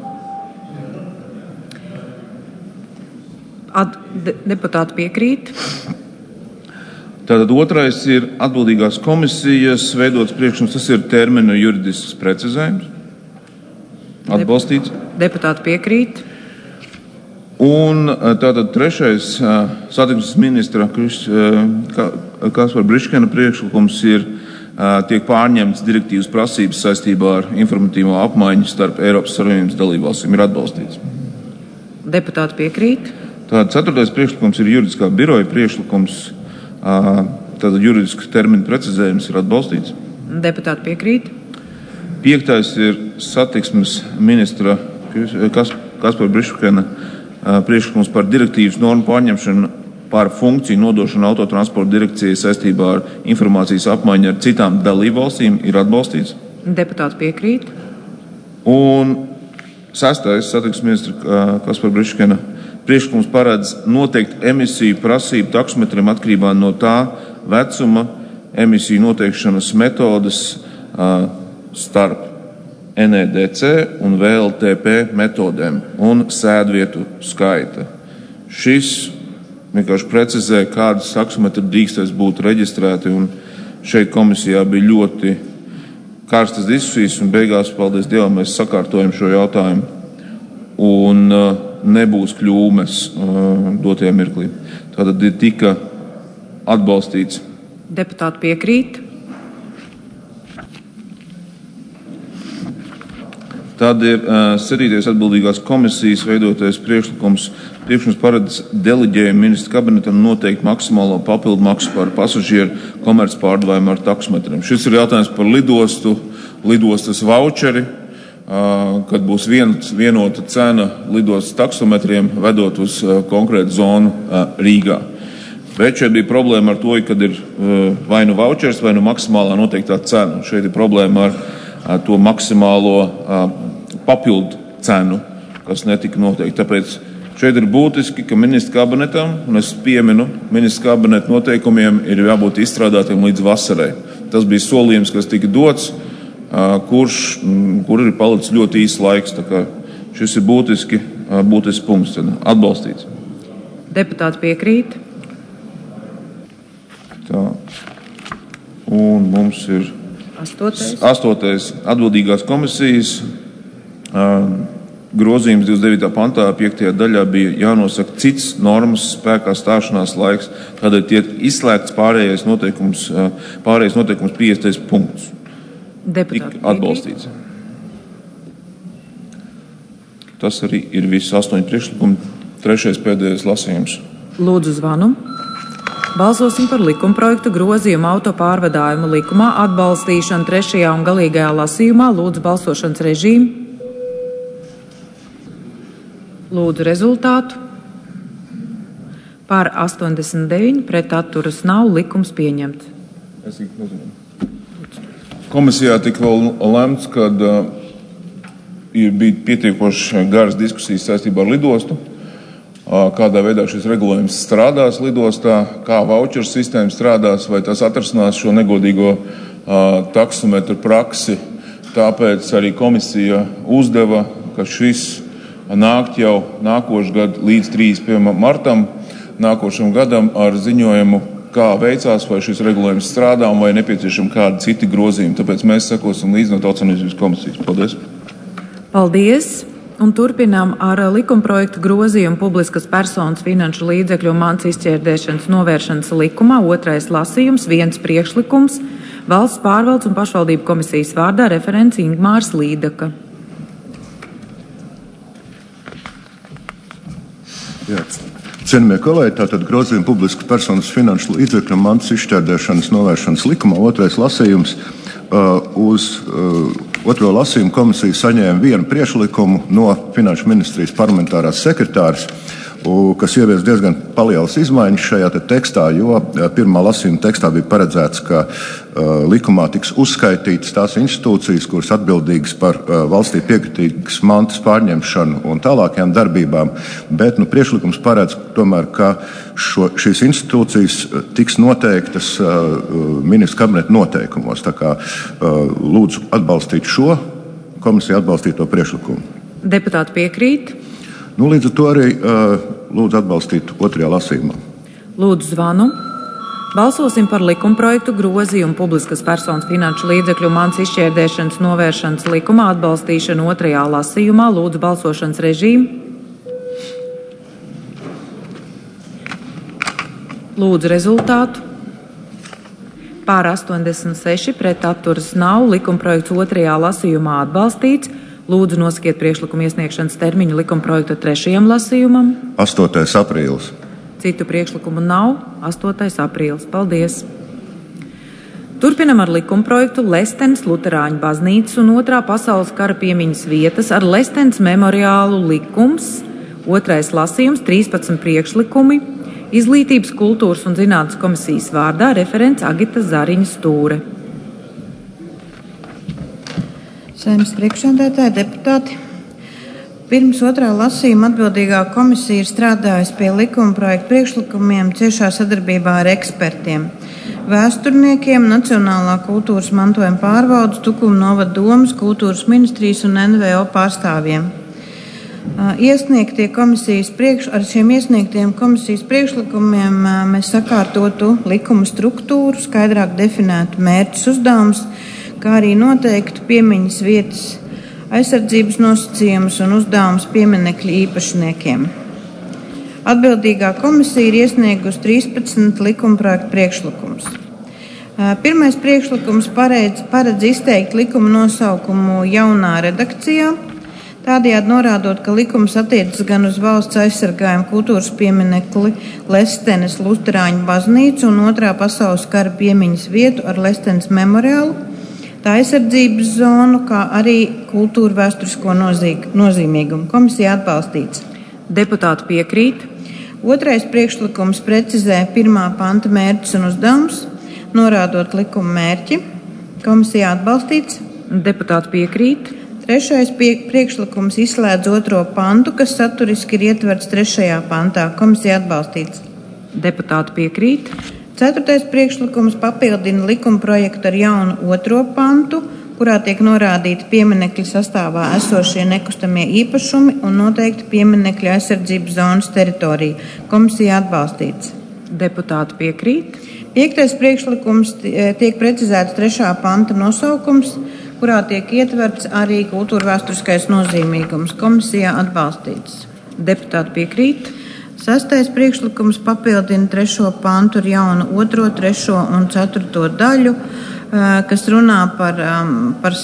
Deputāti piekrīt. Tātad otrais ir atbildīgās komisijas veidots priekšlikums, tas ir terminu juridisks precizējums. Atbalstīts. Deputāti piekrīt. Un tātad trešais satiksmes ministra Kaspara Briškena priekšlikums tiek pārņemts direktīvas prasības saistībā ar informatīvo apmaiņu starp Eiropas Savienības dalībvalstīm, ir atbalstīts. Deputāti piekrīt. Tātad ceturtais priekšlikums ir juridiskā biroja priekšlikums, tātad juridisks terminu precizējums ir atbalstīts. Deputāti piekrīt. Piektais ir satiksmes ministra Kaspara Briškena priekšlikums par direktīvas normu pārņemšanu par funkciju nodošanu autotransporta direkcijai saistībā ar informācijas apmaiņu ar citām dalībvalstīm ir atbalstīts. Deputāti piekrīt. Un sestais satiksmes ministra Kaspara Briškena priekšlikums paredz noteikt emisiju prasību taksometriem atkarībā no tā vecuma emisiju noteikšanas metodas starp NEDC un VLTP metodēm un sēdvietu skaita. Šis vienkārši precizē, kādas taksometri drīkstēs būt reģistrēti, un šeit komisijā bija ļoti karstas diskusijas, un beigās, paldies Dievam, mēs sakārtojam šo jautājumu, un nebūs kļūmes dotajā mirklī. Tātad tika atbalstīts. Deputāti piekrīt. Tad ir 7. atbildīgās komisijas veidotais priekšlikums. Priekšlikums paredz deleģējumu ministra kabinetam noteikt maksimālo papildu maksu par pasažieru komerc pārdevējumu ar taksometriem. Šis ir jautājums par lidostas voucheri, kad būs vienota cena lidostas taksometriem vedot uz konkrētu zonu Rīgā. Bet šeit bija problēma ar to, kad ir vai nu vouchers, vai nu maksimālā noteiktā cena. Šeit ir problēma ar to maksimālo papildu cenu, kas netika noteikti. Tāpēc šeit ir būtiski, ka ministra kabinetam, un es pieminu, ministra kabineta noteikumiem ir jābūt izstrādātiem līdz vasarai. Tas bija solījums, kas tika dots, kur ir palicis ļoti īsts laiks. Tā kā šis ir būtisks punkts, atbalstīts. Deputāti piekrīt. Tā. Un mums ir 8. atbildīgās komisijas grozījums 29. pantā 5. daļā bija jānosaka cits normas spēkā stāšanās laiks, tādēļ tiek izslēgts pārējais noteikums 50. punkts. Tik atbalstīts. Tas arī ir viss 8 priekšlikumi, 3. pēdējais lasījums. Lūdzu zvanu. Balsosim par likumprojektu grozījumu autopārvadājumu likumā atbalstīšanu 3. un galīgajā lasījumā. Lūdzu balsošanas režīmu. Lūdzu rezultātu. Par 89, pret atturas nav, likums pieņemts. Komisijā tika vēl lemts, kad bija pietiekoši garas diskusijas saistībā ar lidostu. Kādā veidā šis regulējums strādās lidostā, kā voucher sistēma strādās, vai tas atrasinās šo negodīgo taksometru praksi. Tāpēc arī komisija uzdeva, ka šis nākt jau nākošu gadu līdz 31. martam, nākošam gadam ar ziņojumu, kā veicās, vai šis regulējums strādā un vai nepieciešami kādi citi grozījumi. Tāpēc mēs sekosim līdz no Tautssaimniecības komisijas. Paldies! Paldies! Un turpinām ar likumprojektu grozījumu publiskas personas finanšu līdzekļu un mantas izšķērdēšanas novēršanas likumā. 2. lasījums, 1 priekšlikums. Valsts pārvaldes un pašvaldību komisijas vārdā referents Ingmārs Līdaka. Jā. Cienījamie kolēģi, tātad grozījumi publiskas personas finanšu līdzekļu un mantas izšķērdēšanas novēršanas likumā. 2. lasījums. Uz 2. lasījumu komisija saņēma 1 priekšlikumu no Finanšu ministrijas parlamentārās sekretāres. kas ievies diezgan palielas izmaiņas šajā tekstā, jo pirmā lasījuma tekstā bija paredzēts, ka likumā tiks uzskaitītas tās institūcijas, kuras atbildīgas par valstī piekritīgas mantas pārņemšanu un tālākajām darbībām, bet priekšlikums paredz tomēr, ka šīs institūcijas tiks noteiktas ministru kabineta noteikumos. Tā kā lūdzu atbalstīt šo, komisija atbalstīt to priekšlikumu. Deputāti piekrīt. Līdz ar to arī lūdzu atbalstīt otrajā lasījumā. Lūdzu zvanu. Balsosim par likumprojektu grozījumu publiskas personas finanšu līdzekļu mantas izšķērdēšanas novēršanas likumā atbalstīšanu otrajā lasījumā. Lūdzu balsošanas režīmu. Lūdzu rezultātu. Pār 86, pret atturas nav. Likumprojekts otrajā lasījumā atbalstīts. Lūdzu nosakiet priekšlikumu iesniegšanas termiņu likumprojekta 3. lasījumam. 8. aprīlis. Citu priekšlikumu nav. 8. aprīlis. Paldies! Turpinam ar likumprojektu Lestenes Luterāņu baznīcas un Otrā pasaules kara piemiņas vietas ar Lestenes memoriālu likums. 2. lasījums, 13 priekšlikumi. Izglītības, kultūras un zinātnes komisijas vārdā referents Agita Zariņa Stūre. Saeimas priekšsēdētāji, deputāti. Pirms otrā lasījuma atbildīgā komisija ir strādājusi pie likumprojektu priekšlikumiem ciešā sadarbībā ar ekspertiem, vēsturniekiem, Nacionālā kultūras mantojuma pārvaldes, Tukuma novada domas, kultūras ministrijas un NVO pārstāvjiem. Ar šiem iesniegtiem komisijas priekšlikumiem mēs sakārtotu likuma struktūru, skaidrāk definētu mērķus uzdevumus, kā arī noteiktu piemiņas vietas aizsardzības nosacījumus un uzdevumus pieminekļu īpašniekiem. Atbildīgā komisija ir iesniegusi 13 likumprojektu priekšlikumus. Pirmais priekšlikums paredz izteikt likuma nosaukumu jaunā redakcijā, tādējādi norādot, ka likums attiecas gan uz valsts aizsargājumu kultūras pieminekli Lestenes Luterāņu baznīcu un Otrā pasaules kara piemiņas vietu ar Lestenes memoriālu, tā aizsardzības zonu, kā arī kultūra vēsturisko nozīmīgumu. Komisija atbalstīts. Deputāti piekrīt. Otrais priekšlikums precizē 1. panta mērķus un uzdevumus, norādot likuma mērķi. Komisija atbalstīts. Deputāti piekrīt. Trešais priekšlikums izslēdz 2. pantu, kas saturiski ir ietverts 3. pantā. Komisija atbalstīts. Deputāti piekrīt. 4. priekšlikums papildina likumprojektu ar jaunu 2. pantu, kurā tiek norādīti pieminekļu sastāvā esošie nekustamie īpašumi un noteikti pieminekļu aizsardzības zonas teritorija. Komisija atbalstīts. Deputāti piekrīt. 5. priekšlikums tiek precizēts 3. panta nosaukums, kurā tiek ietverts arī kultūra vēsturiskais nozīmīgums. Komisijā atbalstīts. Deputāti piekrīt. 6. priekšlikums papildina 3. pantu ar jaunu 2., 3. un 4. daļu, kas runā par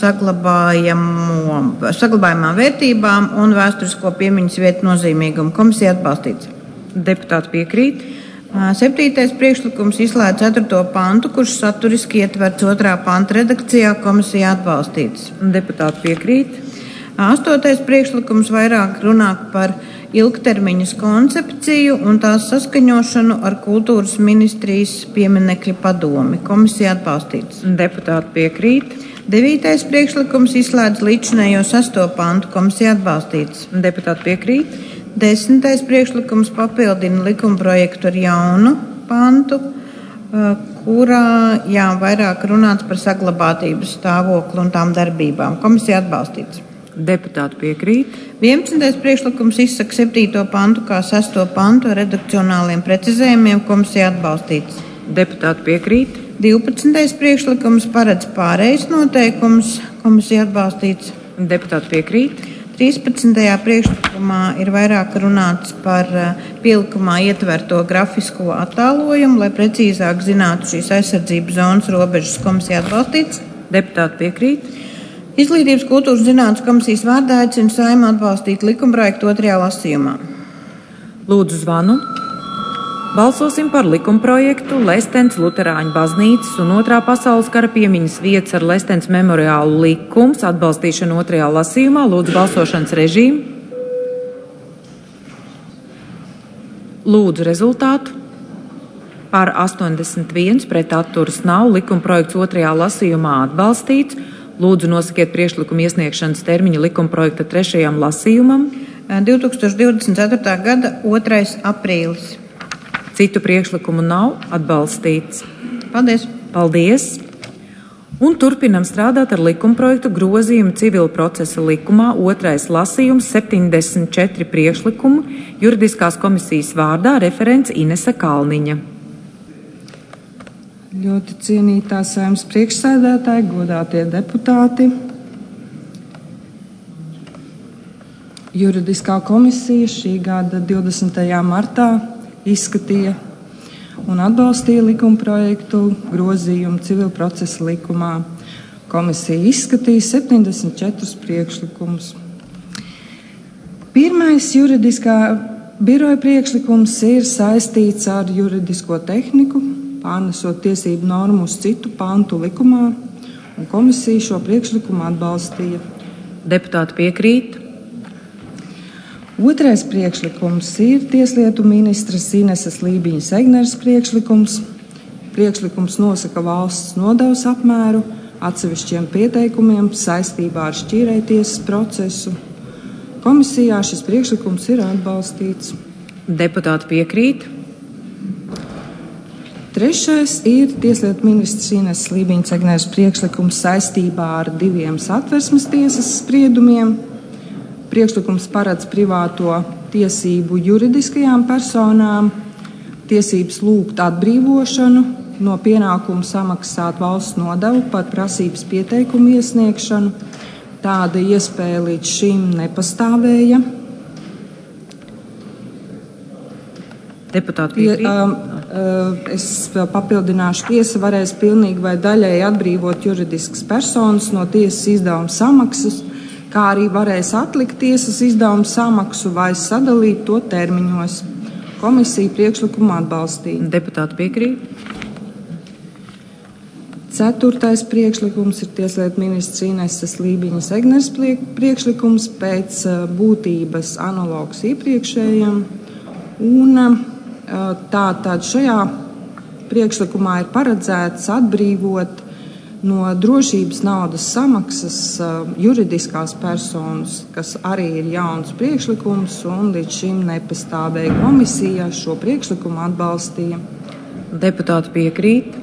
saglabājumām vērtībām un vēsturisko piemiņas vietu nozīmīgumu. Komisija atbalstīts. Deputāti piekrīt. 7. priekšlikums izslēdz 4. pantu, kurš saturiski ietverts 2. panta redakcijā. Komisija atbalstīts. Deputāti piekrīt. 8. priekšlikums vairāk runā par ilgtermiņas koncepciju un tās saskaņošanu ar kultūras ministrijas pieminekļu padomi. Komisija atbalstīts. Deputāti piekrīt. 9. priekšlikums izslēdz līdzinējo 6. pantu. Komisija atbalstīts. Deputāti piekrīt. 10. priekšlikums papildina likumprojektu ar jaunu pantu, kurā vairāk runāts par saglabātības stāvokli un tām darbībām. Komisija atbalstīts. Deputāti piekrīt. 11. priekšlikums izsaka 7. pantu kā 6. pantu ar redakcionāliem precizējumiem. Komisija atbalstīts. Deputāti piekrīt. 12. priekšlikums paredz pārejas noteikumus. Komisija atbalstīts. Deputāti piekrīt. 13. priekšlikumā ir vairāk runāts par pielikumā ietverto grafisko attēlojumu, lai precīzāk zinātu šīs aizsardzības zonas robežas. Komisija atbalstīts. Deputāti piekrīt. Izglītības, kultūras zinātnes komisijas vārdā aicina Saeimu atbalstīt likumprojektu 2. lasījumā. Lūdzu zvanu. Balsosim par likumprojektu Lestenes Luterāņu baznīcas un Otrā pasaules kara piemiņas vietas ar Lestenes memoriālu likums atbalstīšanu 2. lasījumā. Lūdzu balsošanas režīmu. Lūdzu rezultātu. Par 81 pret atturas nav. Likumprojekts otrajā lasījumā atbalstīts. Lūdzu nosakiet priekšlikumu iesniegšanas termiņu likumprojekta trešajam lasījumam. 2024. gada 2. aprīlis. Citu priekšlikumu nav. Atbalstīts. Paldies! Paldies! Un turpinam strādāt ar likumprojektu grozījumu civila procesa likumā. 2. lasījums 74 priekšlikumu. Juridiskās komisijas vārdā referents Inese Kalniņa. Ļoti cienītā Saeimas priekšsēdētāji, godātie deputāti. Juridiskā komisija šī gada 20. martā izskatīja un atbalstīja likumprojektu grozījumu civila procesa likumā. Komisija izskatīja 74 priekšlikumus. Pirmais juridiskā biroja priekšlikums ir saistīts ar juridisko tehniku, pārnesot tiesību normu uz citu pantu likumā, un komisija šo priekšlikumu atbalstīja. Deputāti piekrīt. Otrais priekšlikums ir Tieslietu ministres Ineses Lībiņas Egneres priekšlikums. Priekšlikums nosaka valsts nodevas apmēru atsevišķiem pieteikumiem saistībā ar šķīrējtiesas procesu. Komisijā šis priekšlikums ir atbalstīts. Deputāti piekrīt. Trešais ir Tieslietu ministres Ineses Lībiņas Egneres priekšlikums saistībā ar 2 Satversmes tiesas spriedumiem. Priekšlikums paredz privāto tiesību juridiskajām personām, tiesības lūgt atbrīvošanu no pienākuma samaksāt valsts nodevu par prasības pieteikumu iesniegšanu. Tāda iespēja līdz šim nepastāvēja. Deputāti piekrīt. Es papildināšu, tiesa varēs pilnīgi vai daļēji atbrīvot juridiskas personas no tiesas izdevuma samaksas, kā arī varēs atlikt tiesas izdevuma samaksu vai sadalīt to termiņos. Komisija priekšlikumu atbalstīja. Deputāti piekrīt. 4. priekšlikums ir Tieslietu ministres Ineses Lībiņas Egneres priekšlikums pēc būtības analogs iepriekšējam. Un tātad šajā priekšlikumā ir paredzēts atbrīvot no drošības naudas samaksas juridiskās personas, kas arī ir jauns priekšlikums un līdz šim nepastāvēja. Komisija šo priekšlikumu atbalstīja. Deputāti piekrīt.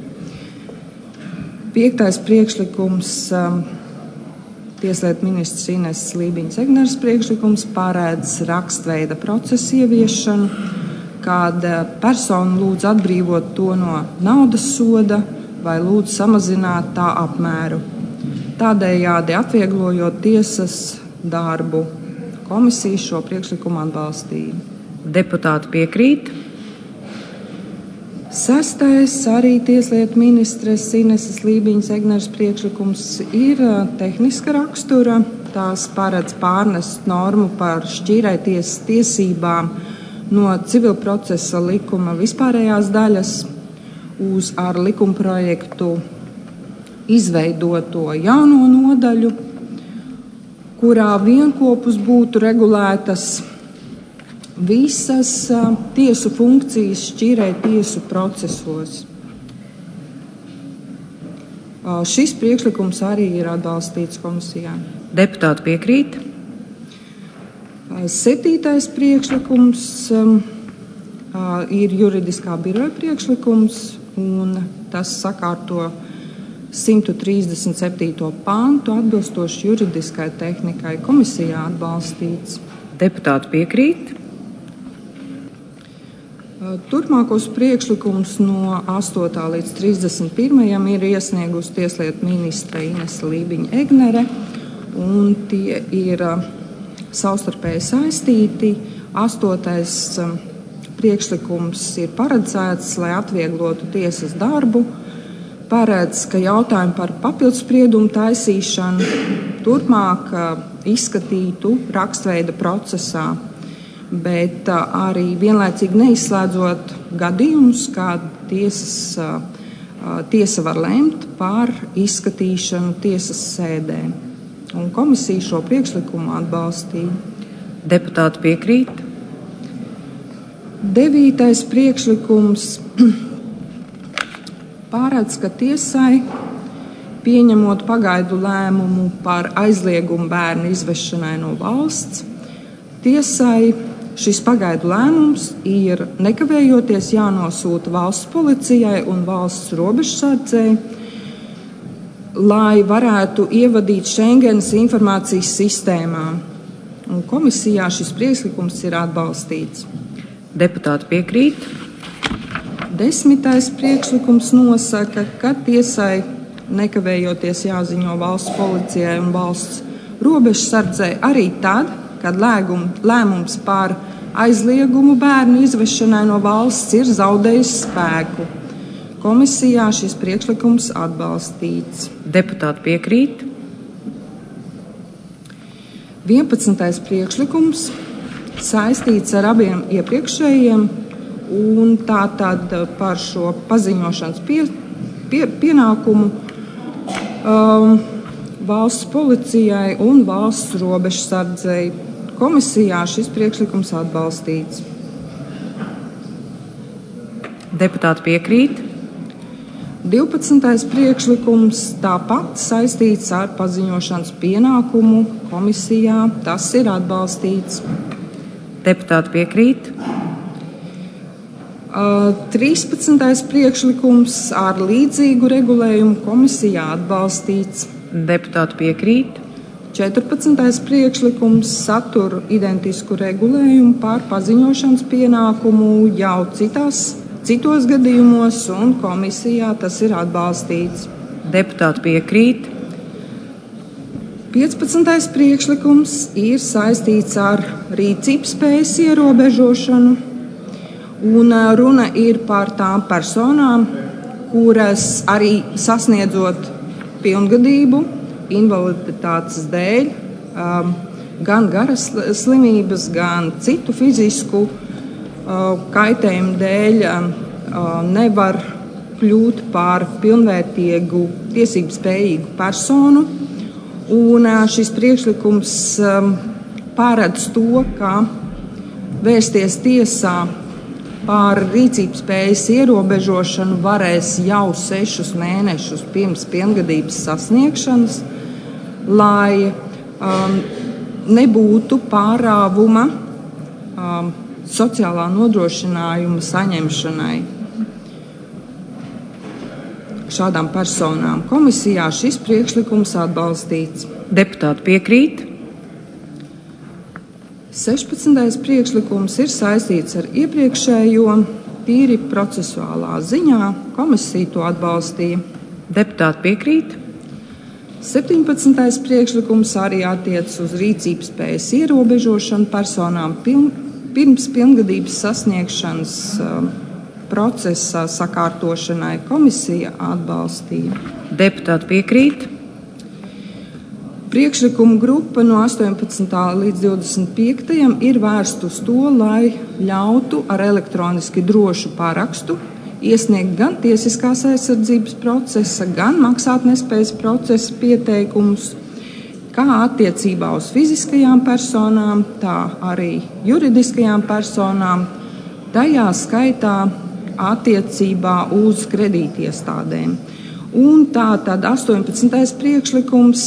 5. priekšlikums Tieslietu ministres Ineses Lībiņas Egneres priekšlikums paredz rakstveida procesu ieviešanu, kad persona lūdz atbrīvot to no naudas soda vai lūdz samazināt tā apmēru, tādējādi atvieglojot tiesas darbu. Komisija šo priekšlikumu atbalstīja. Deputāti piekrīt. 6. arī Tieslietu ministres Ineses Lībiņas Egneres priekšlikums ir tehniska rakstura. Tās paredz pārnest normu par šķīrējtiesas tiesībām no civila procesa likuma vispārējās daļas uz ar likumprojektu izveidoto jauno nodaļu, kurā vienopus būtu regulētas visas tiesu funkcijas šķīrējtiesu procesos. Šis priekšlikums arī ir atbalstīts komisijā. Deputāti piekrīt. 7. priekšlikums ir juridiskā biroja priekšlikums, un tas sakārto 137. pāntu atbilstoši juridiskai tehnikai. Komisijā atbalstīts. Deputāti piekrīt. Turpmākos priekšlikums no 8. līdz 31. ir iesniegusi Tieslietu ministre Inese Lībiņa Egnere, un tie ir savstarpēji saistīti. 8. priekšlikums ir paredzēts, lai atvieglotu tiesas darbu, paredz, ka jautājumi par papildspriedumu taisīšanu turpmāk izskatītu rakstveida procesā, bet arī vienlaicīgi neizslēdzot gadījumus, kad tiesa var lemt par izskatīšanu tiesas sēdē. Un komisija šo priekšlikumu atbalstīja. Deputāti piekrīt. 9. priekšlikums paredz, ka tiesai, pieņemot pagaidu lēmumu par aizliegumu bērnu izvešanai no valsts, tiesai šis pagaidu lēmums ir nekavējoties jānosūta valsts policijai un valsts robežsardzei, lai varētu ievadīt Schengenas informācijas sistēmā. Un komisijā šis priekšlikums ir atbalstīts. Deputāti piekrīt. 10. priekšlikums nosaka, ka tiesai nekavējoties jāziņo valsts policijai un valsts robežsardzei arī tad, kad lēmums par aizliegumu bērnu izvešanai no valsts ir zaudējis spēku. Komisijā šis priekšlikums atbalstīts. Deputāti piekrīt. 11. priekšlikums saistīts ar abiem iepriekšējiem, un tātad par šo paziņošanas pienākumu valsts policijai un valsts robežsardzei. Komisijā šis priekšlikums atbalstīts. Deputāti piekrīt. 12. priekšlikums tāpat saistīts ar paziņošanas pienākumu. Komisijā tas ir atbalstīts. Deputāti piekrīt. 13. priekšlikums ar līdzīgu regulējumu. Komisijā atbalstīts. Deputāti piekrīt. 14. priekšlikums satur identisku regulējumu par paziņošanas pienākumu jau citos gadījumos, un komisijā tas ir atbalstīts. Deputāti piekrīt. 15. priekšlikums ir saistīts ar rīcības spējas ierobežošanu, un runa ir par tām personām, kuras arī sasniedzot pilngadību, invaliditātes dēļ, gan garas slimības, gan citu fizisku kaitējumu dēļ nevar kļūt par pilnvērtīgu, tiesību spējīgu personu. Un šis priekšlikums paredz to, ka vērsties tiesā par rīcības spējas ierobežošanu varēs jau 6 mēnešus pirms pilngadības sasniegšanas, lai nebūtu pārāvuma sociālā nodrošinājuma saņemšanai šādām personām. Komisijā šis priekšlikums atbalstīts. Deputāti piekrīt. 16. priekšlikums ir saistīts ar iepriekšējo, tīri procesuālā ziņā. Komisija to atbalstīja. Deputāti piekrīt. 17. priekšlikums arī attiecas uz rīcības spējas ierobežošanu personām pirms pilngadības sasniegšanas procesa sakārtošanai. Komisija atbalstīja. Deputāti piekrīt. Priekšlikumu grupa no 18. līdz 25. ir vērsta uz to, lai ļautu ar elektroniski drošu parakstu iesniegt gan tiesiskās aizsardzības procesa, gan maksātnespējas procesa pieteikumus, kā attiecībā uz fiziskajām personām, tā arī juridiskajām personām, tajā skaitā attiecībā uz kredītiestādēm. Un tā tad 18. priekšlikums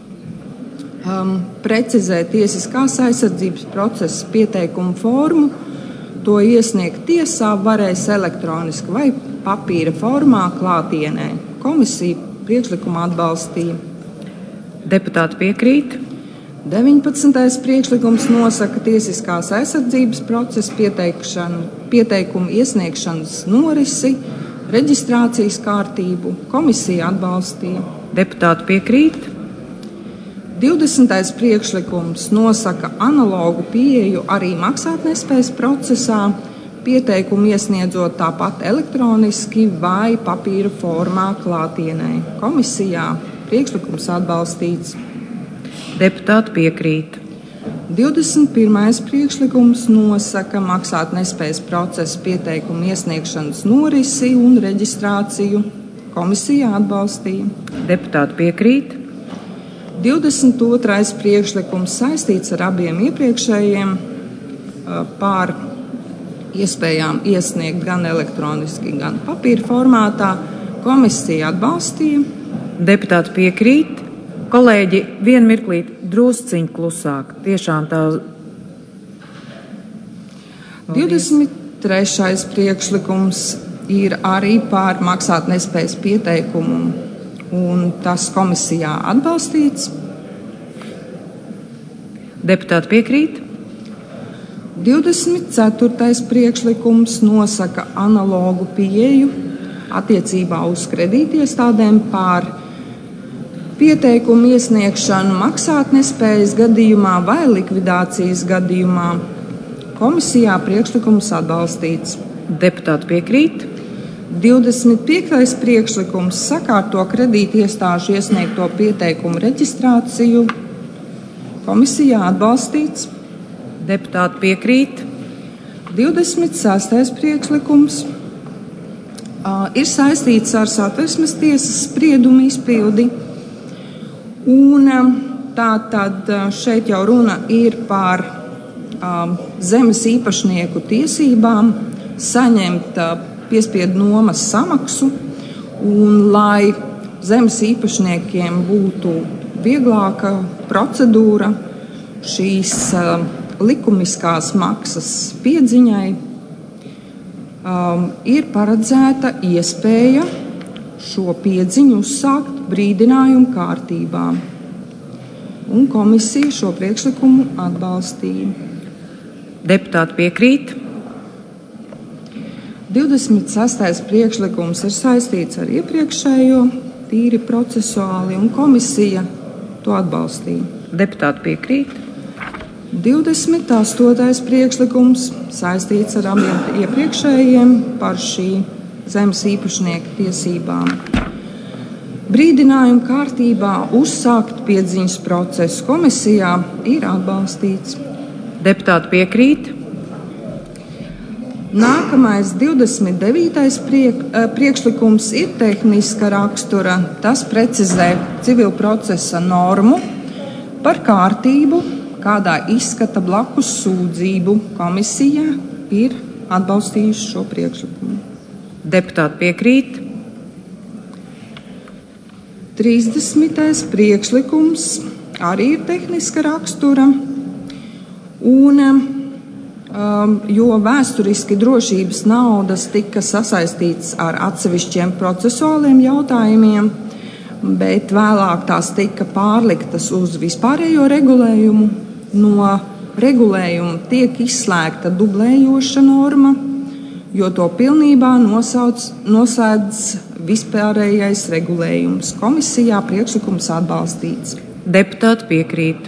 precizē tiesiskās aizsardzības procesa pieteikumu formu. To iesniegt tiesā varēs elektroniski vai papīra formā klātienē. Komisija priekšlikumu atbalstīja. Deputāti piekrīt. 19. priekšlikums nosaka tiesiskās aizsardzības procesa pieteikumu iesniegšanas norisi, reģistrācijas kārtību. Komisija atbalstīja. Deputāti piekrīt. 20. priekšlikums nosaka analogu pieeju arī maksātnespējas procesā, pieteikumu iesniedzot tāpat elektroniski vai papīra formā klātienē. Komisijā priekšlikums atbalstīts. Deputāti piekrīt. 21. priekšlikums nosaka maksātnespējas procesa pieteikumu iesniegšanas norisi un reģistrāciju. Komisijā atbalstīja. Deputāti piekrīt. 22. priekšlikums saistīts ar abiem iepriekšējiem par iespējām iesniegt gan elektroniski, gan papīra formātā. Komisija atbalstīja. Deputāti piekrīt. Kolēģi, vienu mirklīt drusciņ klusāk. Tiešām tā. 23. priekšlikums ir arī par maksātnespējas pieteikumu, un tas komisijā atbalstīts. Deputāti piekrīt. 24. priekšlikums nosaka analogu pieeju attiecībā uz kredītiestādēm par pieteikumu iesniegšanu maksātnespējas gadījumā vai likvidācijas gadījumā. Komisijā priekšlikums atbalstīts. Deputāti piekrīt. 25. priekšlikums sakārto kredītiestāžu iesniegto pieteikumu reģistrāciju. Komisijā atbalstīts. Deputāti piekrīt. 26. priekšlikums ir saistīts ar Satversmes tiesas spriedumu izpildi. Un tā tad šeit jau runa ir par zemes īpašnieku tiesībām saņemt piespiedu nomas samaksu, un lai zemes īpašniekiem būtu vieglāka procedūra šīs likumiskās maksas piedziņai, ir paredzēta iespēja šo piedziņu uzsākt brīdinājumu kārtībā. Un komisija šo priekšlikumu atbalstīja. Deputāti piekrīt. 26. priekšlikums ir saistīts ar iepriekšējo, tīri procesuāli, un komisija to atbalstīja. Deputāti piekrīt. 28. priekšlikums saistīts ar abiem iepriekšējiem par šī zemes īpašnieka tiesībām. Brīdinājumu kārtībā uzsākt piedziņas procesu komisijā ir atbalstīts. Deputāti piekrīt. Nākamais 29. priekšlikums ir tehniska rakstura. Tas precizē civilprocesa normu par kārtību, kādā izskata blakus sūdzību. Komisija ir atbalstījusi šo priekšlikumu. Deputāti piekrīt. 30. priekšlikums arī ir tehniska rakstura, un jo vēsturiski drošības naudas tika sasaistīts ar atsevišķiem procesuāliem jautājumiem, bet vēlāk tās tika pārliktas uz vispārējo regulējumu. No regulējuma tiek izslēgta dublējoša norma, jo to pilnībā nosēdz vispārējais regulējums. Komisijā priekšlikums atbalstīts. Deputāti piekrīt.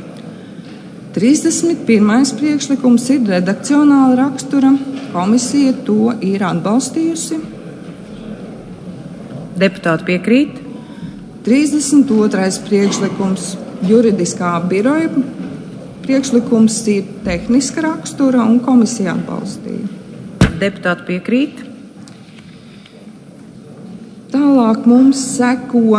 31. priekšlikums ir redakcionāla rakstura. Komisija to ir atbalstījusi. Deputāti piekrīt. 32. priekšlikums juridiskā biroja priekšlikums ir tehniska rakstura, un komisija atbalstīja. Deputāti piekrīt. Tālāk mums seko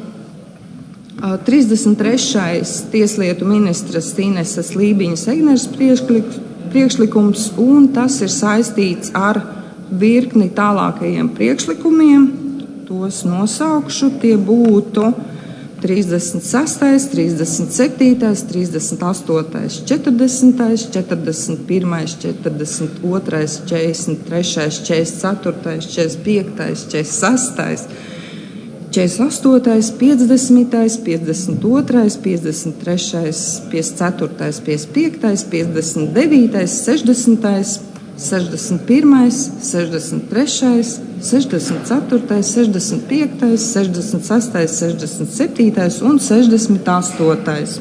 33. tieslietu ministras Ineses Lībiņas-Egneres priekšlikums, un tas ir saistīts ar virkni tālākajiem priekšlikumiem. Tos nosaukšu. Tie būtu 36., 37., 38., 40., 41., 42., 43., 44., 45., 46., 48., 50., 52., 53., 54., 55., 59., 60., 61., 63., 64., 65., 66., 67. un 68.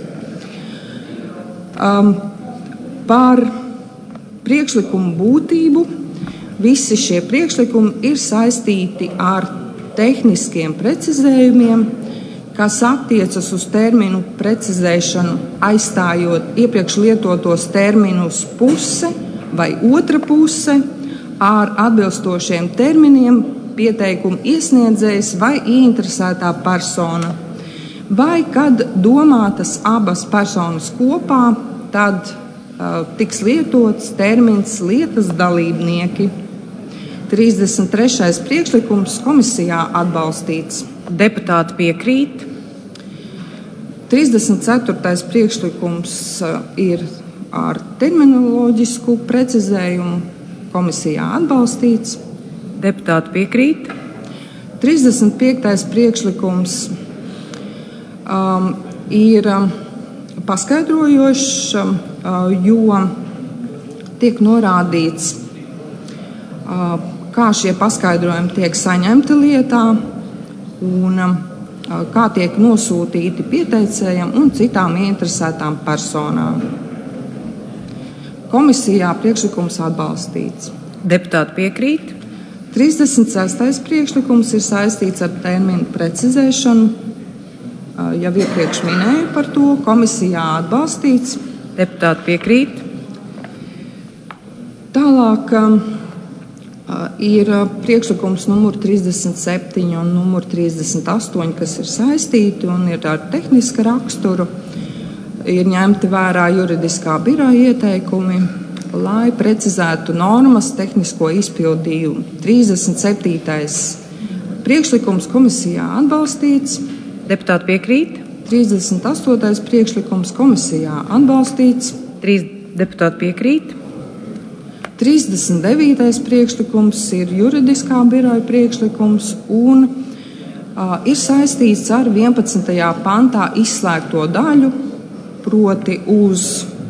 Par priekšlikumu būtību. Visi šie priekšlikumi ir saistīti ar tehniskiem precizējumiem, kas attiecas uz terminu precizēšanu, aizstājot iepriekš lietotos terminus puse vai otra puse ar atbilstošiem terminiem pieteikumu iesniedzējs vai ieinteresētā persona. Vai kad domātas abas personas kopā, tad tiks lietots termins lietas dalībnieki. 33. priekšlikums komisijā atbalstīts. Deputāti piekrīt. 34. priekšlikums ir ar terminoloģisku precizējumu komisijā atbalstīts. Deputāti piekrīt. 35. priekšlikums ir paskaidrojošs, jo tiek norādīts, kā šie paskaidrojumi tiek saņemti lietā un kā tiek nosūtīti pieteicējiem un citām interesētām personām. Komisijā priekšlikums atbalstīts. Deputāti piekrīt. 36. priekšlikums ir saistīts ar terminu precizēšanu. Jau iepriekš minēju par to, komisijā atbalstīts. Deputāti piekrīt. Tālāk ir priekšlikums numur 37 un numur 38, kas ir saistīti un ir ar tehniska raksturu. Ir ņemti vērā juridiskā biroja ieteikumi, lai precizētu normas tehnisko izpildījumu. 37. priekšlikums komisijā atbalstīts. Deputāti piekrīt. 38. priekšlikums komisijā atbalstīts. 3 deputāti piekrīt. 39. priekšlikums ir juridiskā biroja priekšlikums un ir saistīts ar 11. pantā izslēgto daļu, proti uz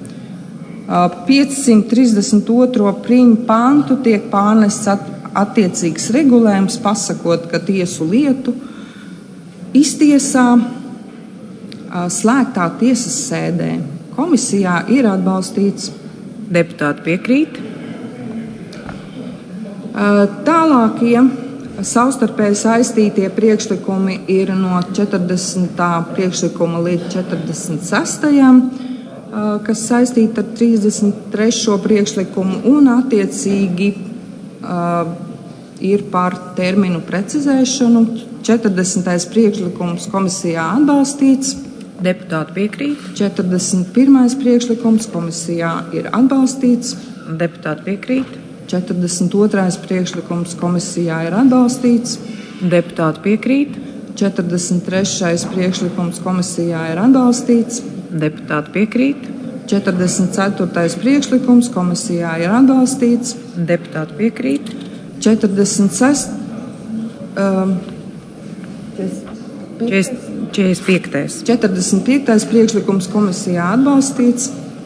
532. priņu pantu tiek pārnests attiecīgs regulējums, pasakot, ka tiesu lietu iztiesā slēgtā tiesas sēdē. Komisijā ir atbalstīts. Deputāti piekrīt. Tālākie savstarpēji saistītie priekšlikumi ir no 40. priekšlikuma līdz 46. Kas saistīti ar 33. priekšlikumu un attiecīgi ir par terminu precizēšanu. 40. priekšlikums komisijā atbalstīts. Deputāti piekrīt. 41. priekšlikums komisijā ir atbalstīts. Deputāti piekrīt. 42. priekšlikums komisijā ir atbalstīts. Deputāti piekrīt. 43. priekšlikums komisijā ir atbalstīts. Deputāti piekrīt. 44. priekšlikums komisijā ir atbalstīts. Deputāti piekrīt. 45. 45. priekšlikums komisijā atbalstīts.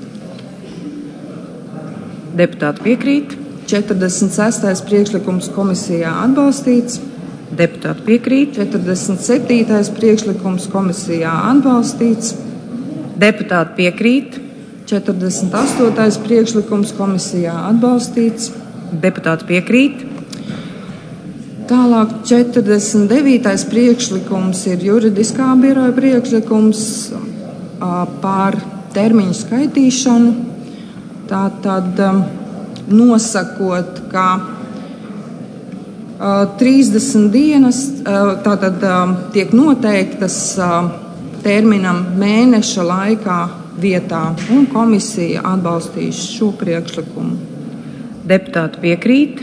Deputāti piekrīt. 46. priekšlikums komisijā atbalstīts. Deputāti piekrīt. 47. priekšlikums komisijā atbalstīts. Deputāti piekrīt. 48. priekšlikums komisijā atbalstīts. Deputāti piekrīt. Tālāk 49. priekšlikums ir juridiskā biroja priekšlikums par termiņu skaitīšanu. Tātad nosakot, ka 30 dienas tiek noteiktas terminam mēneša laikā vietā, un komisija atbalstīs šo priekšlikumu. Deputāti piekrīt.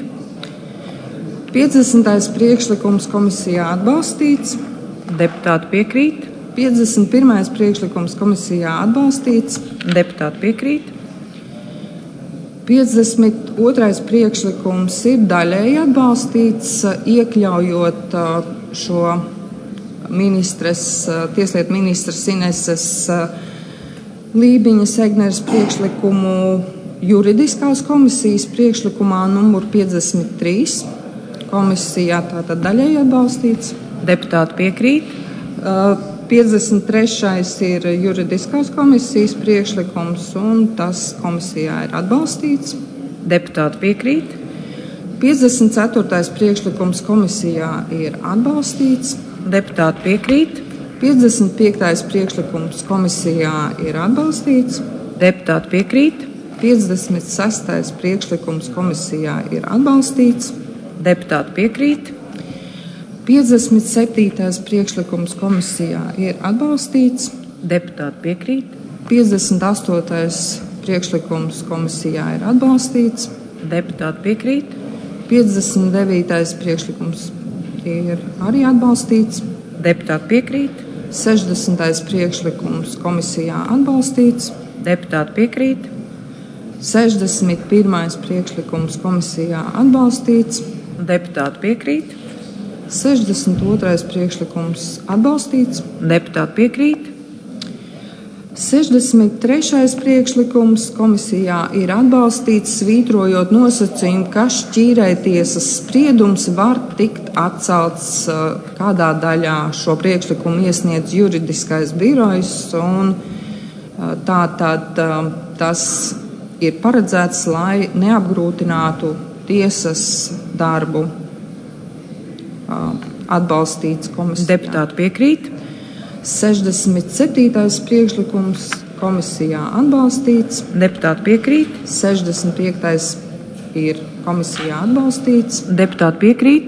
50. priekšlikums komisijā atbalstīts. Deputāti piekrīt. 51. priekšlikums komisijā atbalstīts. Deputāti piekrīt. 52. priekšlikums ir daļēji atbalstīts, iekļaujot šo tieslietu ministres Ineses Lībiņas Egneres priekšlikumu juridiskās komisijas priekšlikumā numur 53. Komisijā tātad daļēji atbalstīts. Deputāti piekrīt. 53. ir juridiskās komisijas priekšlikums, un tas komisijā ir atbalstīts. Deputāti piekrīt. 54. priekšlikums komisijā ir atbalstīts. Deputāti piekrīt. 55. priekšlikums komisijā ir atbalstīts. Deputāti piekrīt. 56. priekšlikums komisijā ir atbalstīts. Deputāti piekrīt. 57. priekšlikums komisijā ir atbalstīts. Deputāti piekrīt. 58. priekšlikums komisijā ir atbalstīts. Deputāti piekrīt. 59. priekšlikums ir arī atbalstīts. Deputāti piekrīt. 60. priekšlikums komisijā atbalstīts. Deputāti piekrīt. 61. priekšlikums komisijā atbalstīts. Deputāti piekrīt. 62. priekšlikums atbalstīts. Deputāti piekrīt. 63. priekšlikums komisijā ir atbalstīts, svītrojot nosacījumu, ka šķīrētiesas spriedums var tikt atcelts, kādā daļā šo priekšlikumu iesniedz juridiskais birojs, un tātad tas ir paredzēts, lai neapgrūtinātu tiesas darbu. Atbalstīts komisijā. Deputāti piekrīt. 67. priekšlikums komisijā atbalstīts. Deputāti piekrīt. 65. ir komisijā atbalstīts. Deputāti piekrīt.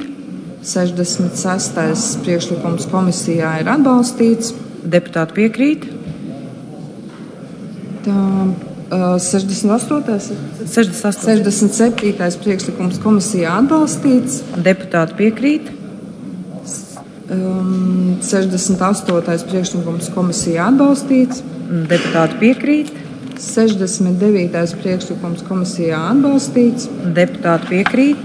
66. priekšlikums komisijā ir atbalstīts. Deputāti piekrīt. 68. 67. 67. priekšlikums komisijā atbalstīts. Deputāti piekrīt. 68. priekšlikums komisijā atbalstīts. Deputāti piekrīt. 69. priekšlikums komisijā atbalstīts. Deputāti piekrīt.